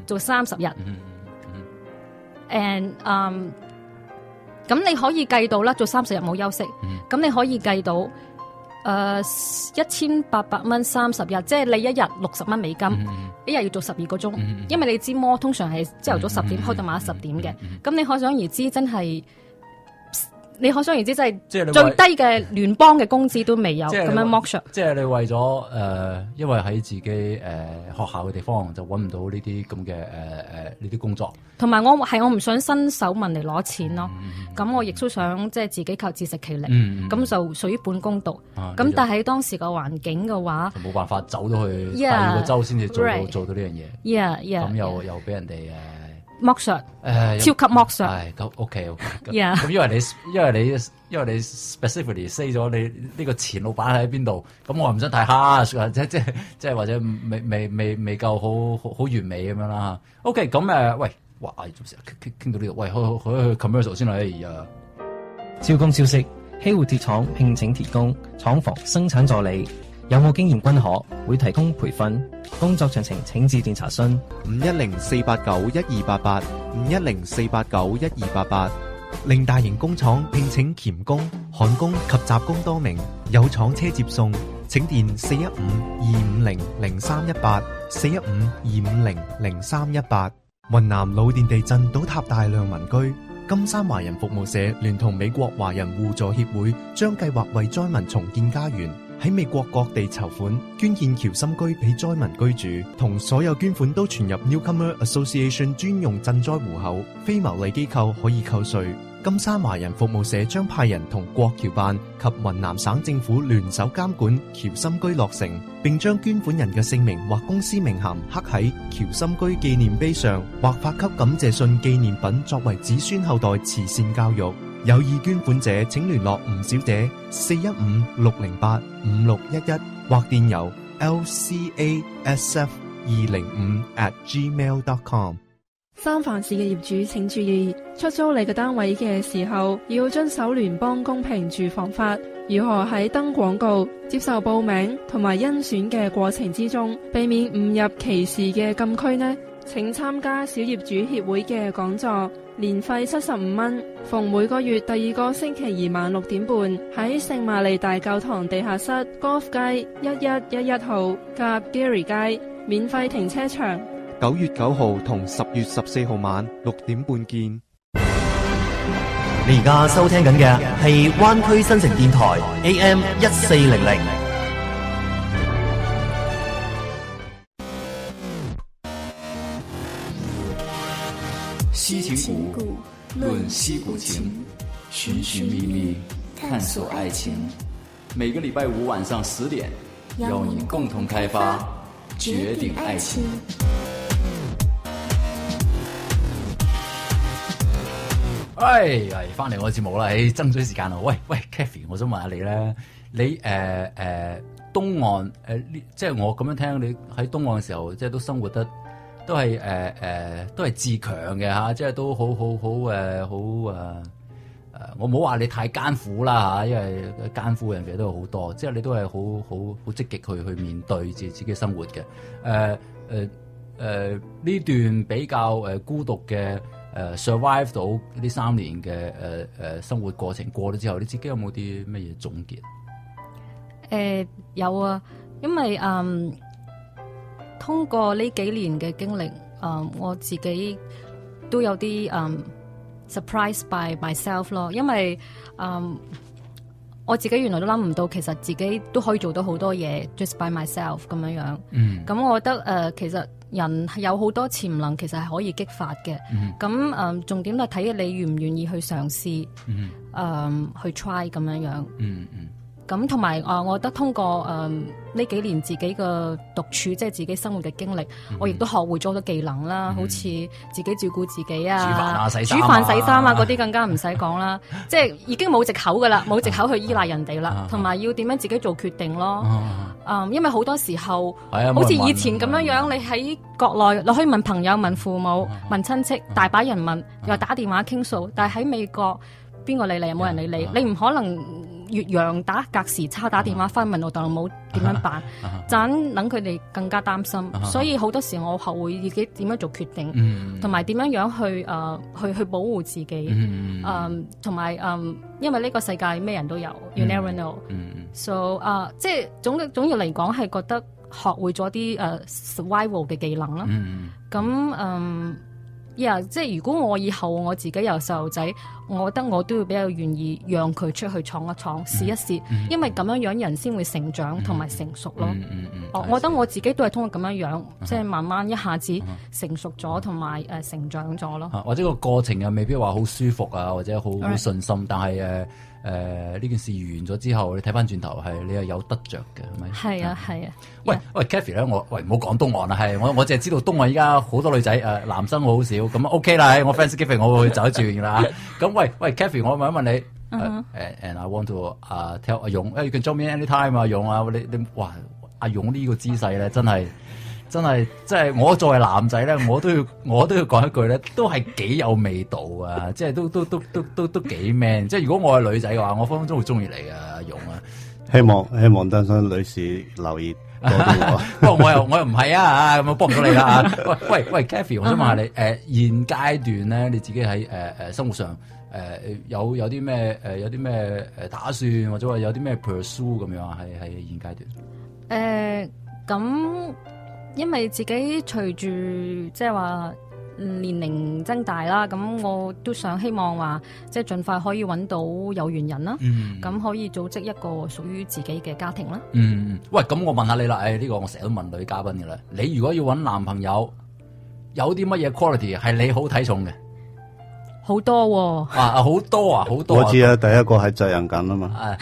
做30日。and 咁你可以計到啦，做30日冇休息，咁你可以計到1800蚊30日，即係你一日60蚊美金，一日要做12個鐘，因為你知摩通常係朝頭早10點開到晚10點嘅，咁你可想而知真係。你可想而知，即係最低嘅聯邦嘅工資都未有咁樣剝削。 即係你為咗因為喺自己學校嘅地方就揾唔到呢啲咁嘅呢啲工作。同埋我唔想伸手問嚟攞錢咯，咁我亦都想即係自己靠自食其力，咁就屬於半工讀。咁但係當時個環境嘅話， 就冇辦法走到去第二個州先至做到呢樣嘢。咁又俾人哋剝削，超級剝削。 咁 OK。咁因為你 specifically say 咗你呢個前老闆喺邊度，咁我唔想太 harsh， 即係或者未夠好完美咁樣啦。OK， 咁喂，哇，傾到呢度，喂，去 commercial 先啦。 招工消息：希活鐵廠聘請鐵工、廠房生產助理。有冇經驗均可，會提供培訓。工作詳情請致電查詢 510-489-1288 510-489-1288。令大型工廠聘請鉗工、焊工及雜工多名，有廠車接送。請電415-250-0318 415-250-0318。雲南老店地震倒塌大量民居，金山華人服務社聯同美國華人互助協會將計劃為災民重建家園。喺美國各地籌款捐建僑心居俾災民居住，同所有捐款都存入 Newcomer Association 專用賑災戶口，非牟利機構可以扣稅。金山華人服務社將派人同國僑辦及雲南省政府聯手監管僑心居落成，並將捐款人嘅姓名或公司名銜刻喺僑心居紀念碑上，或發給感謝信紀念品作為子孫後代慈善教育。有意捐款者請聯絡吳小姐415-608-5611或電郵 lcasf205@gmail.com。 三藩市嘅業主請注意，出租你嘅單位嘅時候要遵守聯邦公平住房法。如何喺登廣告、接受報名同埋甄選嘅過程之中，避免誤入歧視嘅禁區呢？請參加小業主協會嘅講座。年費75蚊，逢每個月第2個星期二晚6點半喺聖瑪利大教堂地下室 Golf 街1111號及 Gary 街，免費停車場。 9月9號同10月14號晚6點半見。 你而家收聽緊嘅係灣區新城電台 AM 1400。 西情谷论西谷情，寻寻觅觅探索爱情。每个礼拜5晚上10點，邀你共同開發絕頂愛情。 喂，翻嚟我節目啦，爭取時間啦。喂 ，Kathy， 我想問下你咧，你東岸即係我咁樣聽你喺東岸嘅時候，即係都生活得。都係自強嘅嚇，即係都好我冇話你太艱苦啦嚇，因為艱苦嘅人其實都有好多，即係你都係好積極去面對自己生活嘅。呢段比較孤獨嘅survive 到呢3年嘅生活過程過咗之後，你自己有冇啲乜嘢總結？ 有啊，因為通過呢幾年嘅經歷，我自己都有啲surprise by myself 咯，因為我自己原來都諗唔到，其實自己都可以做到好多嘢 just by myself 咁樣樣。咁我覺得其實人係有好多潛能，其實係可以激發嘅。咁重點係睇你願唔願意去嘗試，去 try 咁樣樣。咁同埋我覺得通過呢幾年自己嘅獨處，即係自己生活嘅經歷，我亦都學會咗好多技能啦，好似自己照顧自己啊，煮飯洗衫啊嗰啲更加唔使講啦，即係已經冇藉口噶啦，冇藉口去依賴人哋啦，同埋要點樣自己做決定咯。因為好多時候，好似以前咁樣樣，你喺國內你可以問朋友、問父母、問親戚，大把人問，又打電話傾訴，但係喺美國邊個理你？冇人理你，你唔可能越洋打隔時差打電話翻問老豆老母點樣辦，盞等佢哋更加擔心。所以好多時我後會自己點樣做決定，同埋點樣去保護自己，同埋因為呢個世界咩人都有，you never know。So 即係總要嚟講係覺得學會咗啲survival 嘅技能啦。咁即係如果我以後我自己有細路仔，我覺得我都會比較願意讓佢出去闖一闖，試一試，因為咁樣人先會成長同埋成熟咯。我覺得我自己都係通過咁樣，即係慢慢一下子成熟咗同埋成長咗咯。 或者個過程又未必話好舒服啊，或者好順心，但係呢件事完咗之後，你睇翻轉頭係你係有得着嘅，係咪？係啊。喂 Kathy 咧，唔好講東岸啦，係我淨係知道東岸依家好多女仔男生好少，咁 OK 啦，我 Thanksgiving 我會走一轉㗎啦。咁喂 Kathy， 我問一問你，and I want to tell 阿勇，you can join me anytime 阿勇啊，你哇阿勇呢個姿勢咧真係即係我作為男仔咧，我都要講一句咧，都係幾有味道啊！即係都幾 man。即係如果我係女仔嘅話，我分分鐘會中意你嘅阿勇啊！ 希望單身女士留意多啲我。 不過我又唔係啊，咁我幫唔到你啦。喂 Kathy， 我想問下你，現階段咧你自己喺生活上有啲咩打算，或者話有啲咩 pursue 咁樣啊？喺現階段。 咁。因為自己隨住即係話年齡增大啦，咁我都希望話即係盡快可以揾到有緣人啦，咁可以組織一個屬於自己嘅家庭啦。 喂，咁我問下你啦，呢個我成日都問女嘉賓嘅啦，你如果要揾男朋友，有啲乜嘢 quality 係你好睇重嘅？ 好多喎， 好多啊！ 我知啊，第一個係責任感啊嘛。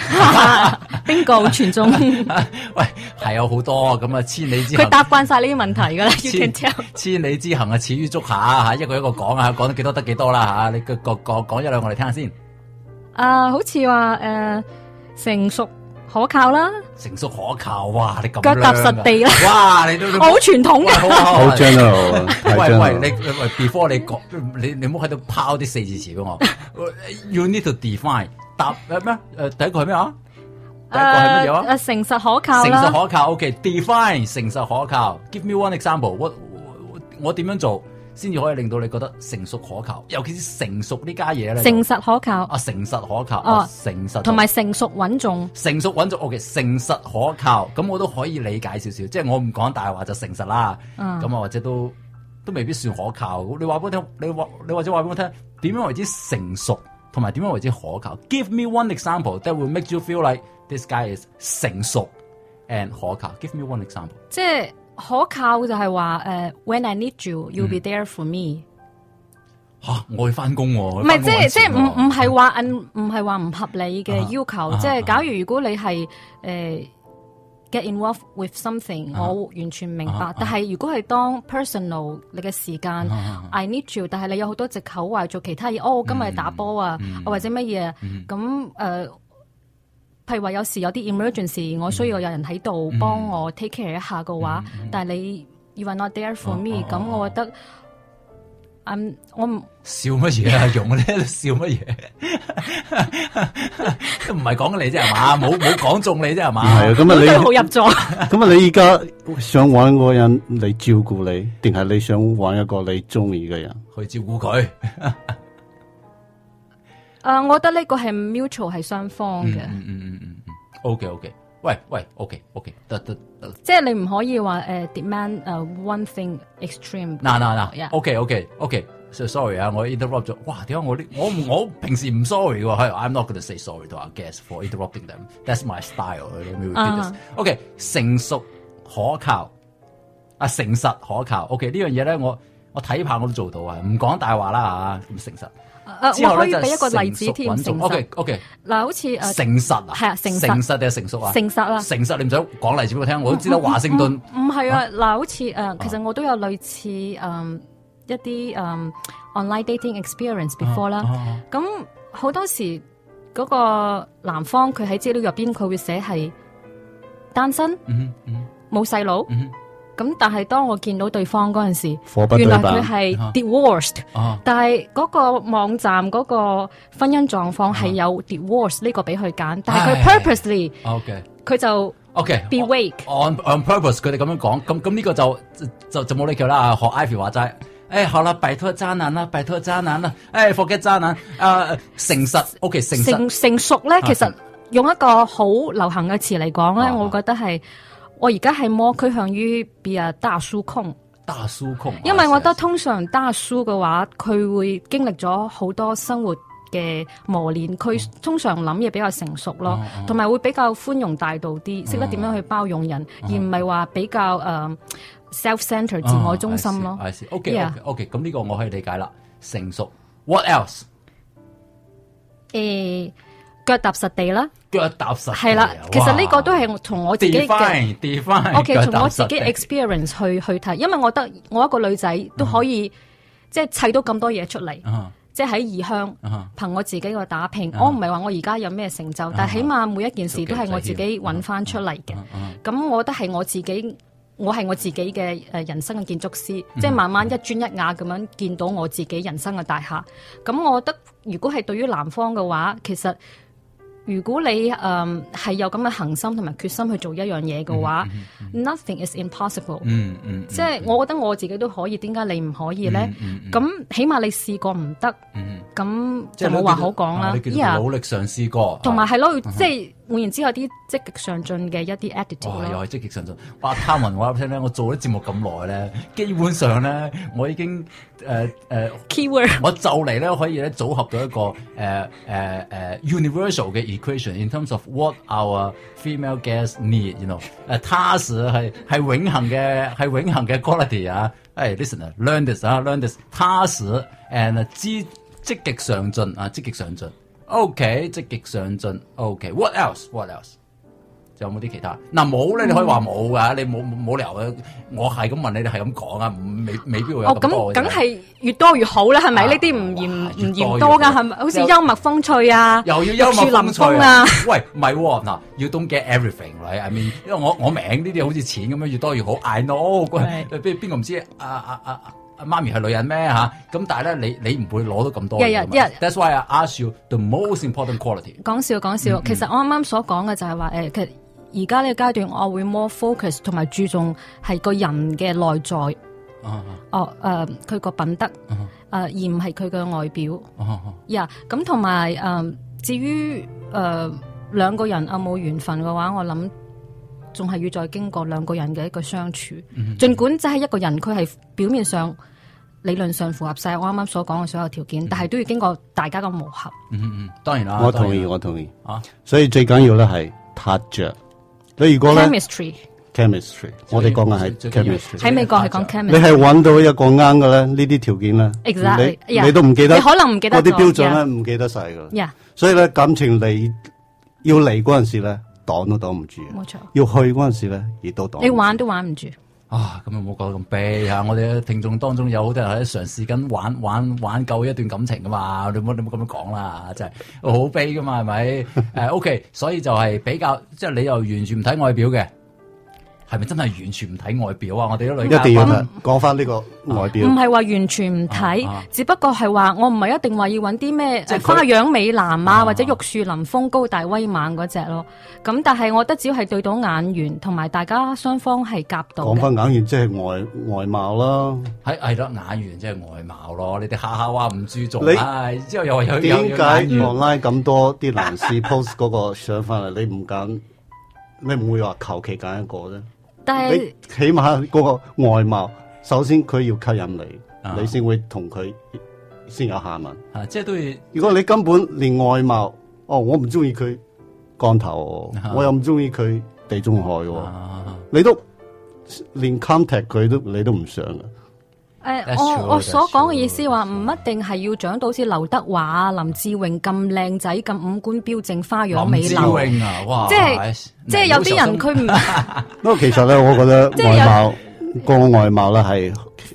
bingo 全中。 喂，係有好多咁啊，千里之行。 佢答慣晒呢啲問題噶啦， 千里之行啊，始於足下嚇，一個一個講啊，講得幾多得幾多啦嚇，你講一兩個嚟聽下先。 好似話成熟可靠啦， 成熟可靠，哇！你咁腳踏實地啦， 哇！你都好傳統嘅， 好 general。 喂，你 before 你講，你唔好喺度拋啲四字詞俾我。You need to define 答咩？第一個係咩啊？第一個係乜嘢啊？ 誠實可靠啦。 誠實可靠 ，OK。define 誠實可靠。Give me one example。我點樣做先至可以令到你覺得成熟可靠？尤其是成熟呢家嘢咧。 誠實可靠。 誠實可靠。誠實。 同埋成熟穩重。 成熟穩重 ，OK。誠實可靠，咁我都可以理解少少，即係我唔講大話就誠實啦。咁或者都未必算可靠。你話俾我聽，你或者話俾我聽，點樣為之成熟，同埋點樣為之可靠 ？Give me one example that will make you feel like this guy is 成熟 and 可靠。Give me one example。 即係可靠就係話when I need you, you'll be there for me。 我去翻工喎。 唔係即係唔係話唔合理嘅要求。即係假如果你係get involved with something，我完全明白。但係如果係當 personal 你嘅時間，I need you， 但係你有好多藉口話做其他嘢。今日打波啊，或者乜嘢咁譬如話有時有啲 emergency， 我需要有人喺度幫我 take care 一下嘅話，但係你 you are not there for me，咁我覺得我唔笑乜嘢啊？用咧笑乜嘢？都唔係講你啫係嘛？冇講中你啫係嘛？ 係啊，咁啊你好入座。 咁啊你依家想揾個人嚟照顧你，定係你想揾一個你中意嘅人去照顧佢？ 我覺得呢個係 mutual 係雙方嘅。 OK。喂，OK，得。 即係你唔可以話demand one thing extreme。 嗱，OK。sorry 啊，我 interrupt 咗。哇，點解我平時唔 sorry 喎？係 I'm not gonna say sorry to our guests for interrupting them. That's my style. Let me repeat this. OK， 成熟可靠誠實可靠。OK 呢樣嘢咧，我睇怕我都做到啊！唔講大話啦嚇，咁誠實。 我可以俾一個例子添，誠實。 OK。 嗱，好似誠實啊， 係啊，誠實定係成熟啊？誠實啦。 誠實你唔想講例子俾我聽，我都知道華盛頓。 唔係啊，嗱，好似其實我都有類似一啲online dating experience before 啦。咁好多時嗰個男方佢喺資料入邊佢會寫係單身，冇細佬。 咁但係當我見到對方嗰陣時， 貨不對版， 原來佢係 divorced，但係嗰個網站嗰個婚姻狀況係有 divorce 呢個俾佢揀，但係佢 purposely， 佢就 be wake on purpose， 佢哋咁樣講，咁呢個就冇理佢啦。學 Ivy 話齋，好啦，拜託渣男啦，拜託渣男啦，forget 渣男，誠實 ，OK， 成熟咧，其實用一個好流行嘅詞嚟講咧，我覺得係。我而家係more趨向於比較大叔控，因為我覺得通常大叔嘅話，佢會經歷咗好多生活嘅磨練，佢通常諗嘢比較成熟咯，同埋會比較寬容大度啲，識得點樣去包容人，而唔係話比較self-centered 自我中心咯。 OK， 咁呢個我可以理解啦，成熟。What else？ 腳踏實地啦， 腳踏實地係啦。其實呢個都係從我自己嘅 define， 從我自己 experience 去睇，因為我覺得我一個女仔都可以即係砌到咁多嘢出嚟，即係喺異鄉憑我自己個打拼。我唔係話我而家有咩成就，但係起碼每一件事都係我自己揾翻出嚟嘅。咁我覺得係我自己。我係我自己嘅人生嘅建築師，即係慢慢一磚一瓦咁樣見到我自己人生嘅大廈。咁我覺得如果係對於男方嘅話，其實如果你係有咁嘅恆心同埋決心去做一樣嘢嘅話，nothing is impossible。即係我覺得我自己都可以，點解你唔可以咧？咁起碼你試過唔得，咁就冇話好講啦。 你叫努力嘗試過， 同埋係咯，即係換言之，有啲積極上進嘅一啲 attitude 咯。 又係積極上進。哇！卡文話俾你聽咧，我做咗節目咁耐咧，基本上咧，我已經 keyword， 我就嚟咧可以咧組合到一個universal 嘅 equation in terms of what our female guests need，you know， 他是係永恆嘅 quality 啊！listen，learn this，learn this， 他是 and 積極上進啊，積極上進。OK， 積極上進。OK，what else？What else？ 仲有冇啲其他？嗱冇咧，你可以話冇噶，你冇理由啊！我係咁問你哋係咁講啊，未必會有咁多。 咁梗係越多越好啦，係咪？呢啲唔嫌多噶，係咪？好似幽默風趣啊， 又要幽默風趣啊！ 喂，唔係喎，嗱，you don't get everything，right？I mean，因為我名呢啲好似錢咁樣，越多越好。I know， 邊個唔知媽咪係女人咩嚇？咁但係咧，你唔會攞到咁多嘢。That's why I ask you the most important quality。 講笑，其實我啱啱所講嘅就係話其實而家呢個階段，我會 more focus 同埋注重係個人嘅內在。佢個品德，而唔係佢嘅外表。咁同埋至於兩個人有冇緣分嘅話，我諗仲係要再經過兩個人嘅一個相處。儘管即係一個人，佢係表面上理論上符合晒我啱啱所講嘅所有條件，但係都要經過大家嘅磨合。 當然啦， 我同意。所以最緊要咧係撻着。你如果咧 chemistry， 我哋講嘅係 chemistry。 喺美國係講 chemistry。你係揾到一個啱嘅咧，呢啲條件咧，exactly，你都唔記得， 你可能唔記得嗰啲標準咧，唔記得晒噶。所以咧，感情要嚟嗰陣時咧，擋都擋唔住。 冇錯。要去嗰陣時咧，亦都擋。 你玩都玩唔住。 咁又冇講到咁悲嚇！我哋嘅聽眾當中有好多人喺嘗試緊玩夠一段感情噶嘛，你冇咁樣講啦，真係好悲噶嘛，係咪？OK， 所以就係比較，即係你又完全唔睇外表嘅。係咪真係完全唔睇外表啊？我哋啲女一定要講翻呢個外表， 唔係話完全唔睇，只不過係話我唔係一定話要揾啲咩花樣美男啊，或者玉樹臨風、高大威猛嗰隻咯。咁但係我覺得只要係對到眼緣，同埋大家雙方係夾到。 講翻眼緣即係外貌啦， 係咯，眼緣即係外貌咯。你哋下下話唔注重，之後又話有點解online咁多啲男士 post 嗰個相翻嚟，你唔揀，你唔會話求其揀一個啫？ 但係起碼嗰個外貌，首先佢要吸引你，你先會同佢先有下文。 即係都要。如果你根本連外貌，我唔中意佢光頭，我又唔中意佢地中海，你都連 contact 佢你都唔想嘅。 我所講嘅意思話唔一定係要長到好似劉德華啊、林志穎咁靚仔、咁五官標正、花樣美流。 林志穎啊，哇！ 即係有啲人佢唔。 不過其實咧，我覺得外貌咧係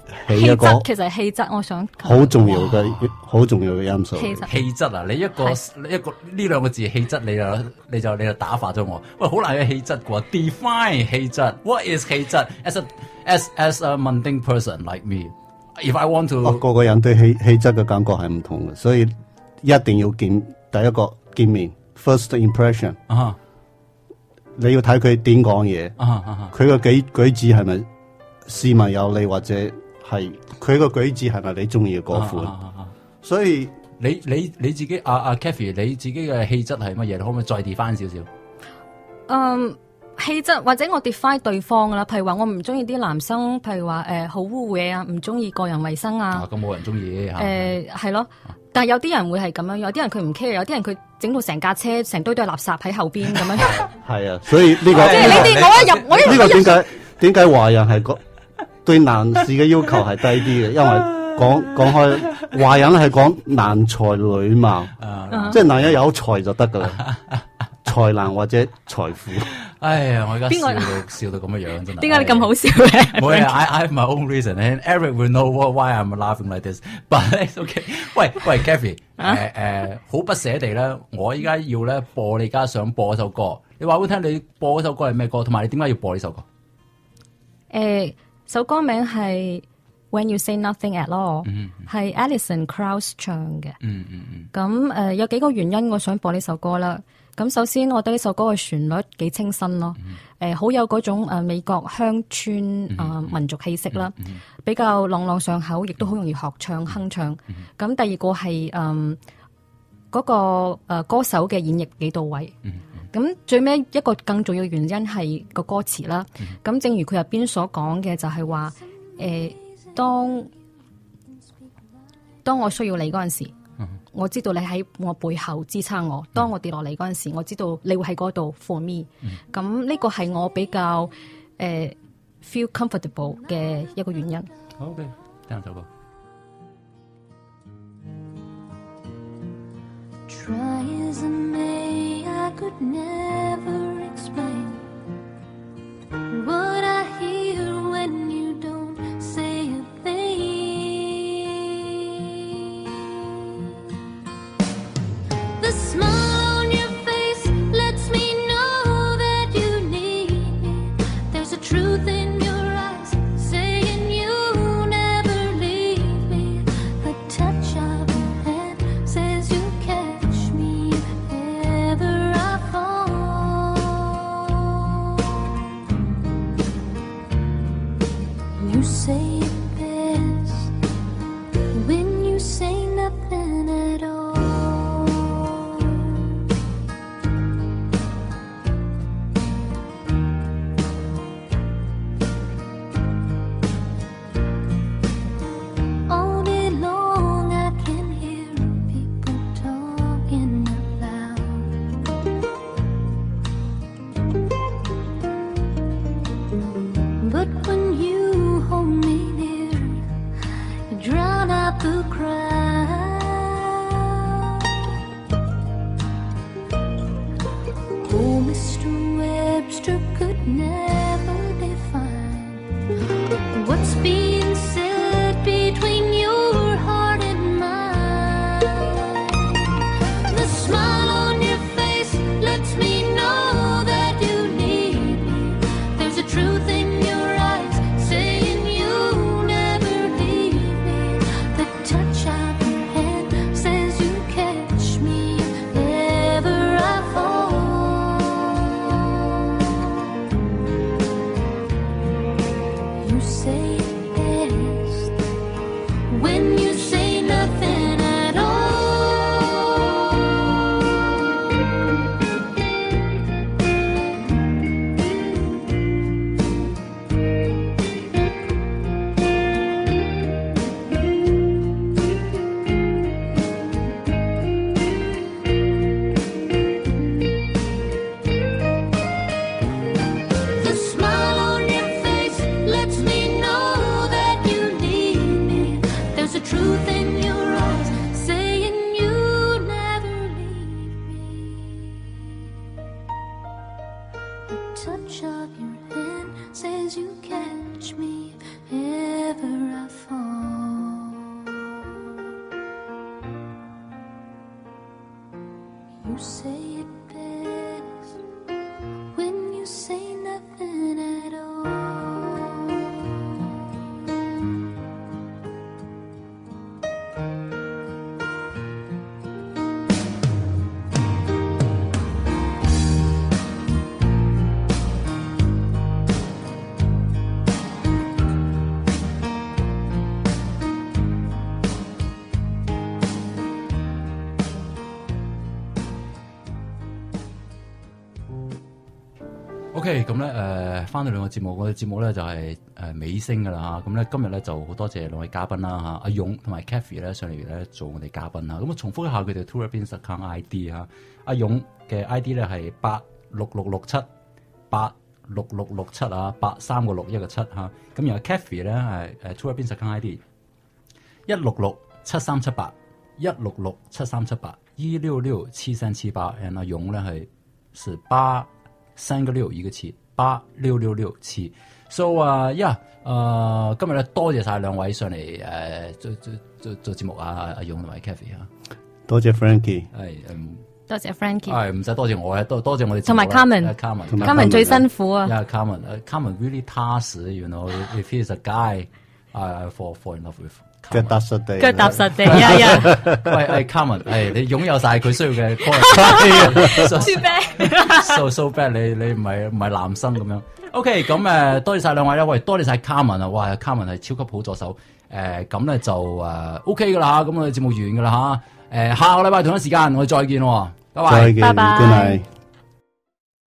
起一個其實係氣質，我想好重要嘅因素。 氣質啊，你一個呢兩個字氣質，你就打發咗我。喂，好難嘅氣質嘅 define 氣質 ，what is 氣質 ？as a mundane person like me，if I want to， 個個人對氣質嘅感覺係唔同嘅，所以一定要第一個見面 first impression。你要睇佢點講嘢，佢個舉止係咪斯文有禮，或者係佢個舉止係咪你中意嘅嗰款？所以你自己阿 Kathy， 你自己嘅氣質係乜嘢？你可唔可以再 define 少少？ 氣質或者我 define 對方噶啦，譬如話我唔中意啲男生，譬如話好污嘢啊，唔中意個人衛生啊。 咁冇人中意係咯。但係有啲人會係咁樣，有啲人佢唔 care，有啲人佢整到成架車成堆都係垃圾喺後邊咁樣。係啊，所以呢個即係呢啲我呢個點解華人係對男士嘅要求係低啲嘅？因為講開華人係講男才女貌，即係男人有才就得噶啦，才能或者財富。 哎呀，我而家笑到咁嘅樣真係。 點解你咁好笑嘅？ 冇嘢，I have my own reason and Eric will know why I'm laughing like this. But it's okay. 喂 Kathy， 好不捨地咧，我依家要咧播你而家想播首歌，你話俾我聽，你播嗰首歌係咩歌？同埋你點解要播呢首歌？ 首歌名係 When You Say Nothing At All， 係 Alison Krauss 唱嘅。咁有幾個原因我想播呢首歌啦。咁首先，我覺得呢首歌嘅旋律幾清新咯，好有嗰種美國鄉村民族氣息啦，比較朗朗上口，亦都好容易學唱哼唱。咁第二個係嗰個歌手嘅演繹幾到位。咁最尾一個更重要嘅原因係個歌詞啦。咁正如佢入邊所講嘅，就係話當我需要你嗰陣時，我知道你喺我背後支撐我。當我跌落嚟嗰陣時，我知道你會喺嗰度 for me。咁呢個係我比較feel comfortable 嘅一個原因。 好嘅，聽首歌。 Try as I may, I could never explain what I hear when you don't say a thing. The smile on your face lets me know that you need me. There's a truth in your eyes saying you never leave me. The touch of your hand says you catch me if ever I fall. You say it best when you say nothing at all. All day long I can hear people talking out loud, but when you hold me near, you drown out the crowd. Oh, Mr. Webster could never define what's being said between your heart and mine. The smile on your face lets me know that you need me. There's a truth in your eyes saying you never leave me. The touch of your hand says you catch me if ever I fall. You say it best when you say nothing at all. The smile on your face lets me know that you need me. There's a truth in your eyes saying you never leave me. The touch of your hand says you catch me if ever I fall. You say it best when you say nothing at all. OK， 咁咧翻到兩個節目，我哋節目咧就係尾聲噶啦嚇。咁咧今日咧就好多謝兩位嘉賓啦嚇，阿勇同埋 Kathy 咧上嚟咧做我哋嘉賓啦。咁我重複一下佢哋 Tourabins account ID 嚇。阿勇嘅 ID 咧係86667866667啊，83個6一個7嚇。咁然後 Kathy 咧係Tourabins account ID 1667378166738166778。然後阿勇咧係3個6一個7 86667。So 今日咧多謝晒兩位上嚟做節目啊，阿勇同埋 Kathy 啊， 多謝 Frankie， 多謝 Frankie， 係唔使多謝我嘅，多謝我哋同埋 Carmen 最辛苦啊。 Yeah, Carmen really task, you know, if he's a guy, fall in love with。 腳踏實地， 腳踏實地喂，Carmen， 你擁有晒佢需要嘅 Too bad，so bad， 你唔係男生咁樣。OK， 咁多謝晒兩位啦，喂，多謝晒 Carmen 啊，哇 ，Carmen 係超級好助手，咁咧就OK 噶啦，咁我哋節目完噶啦吓，下個禮拜同一時間我哋再見喎，拜拜， 再見，Good night。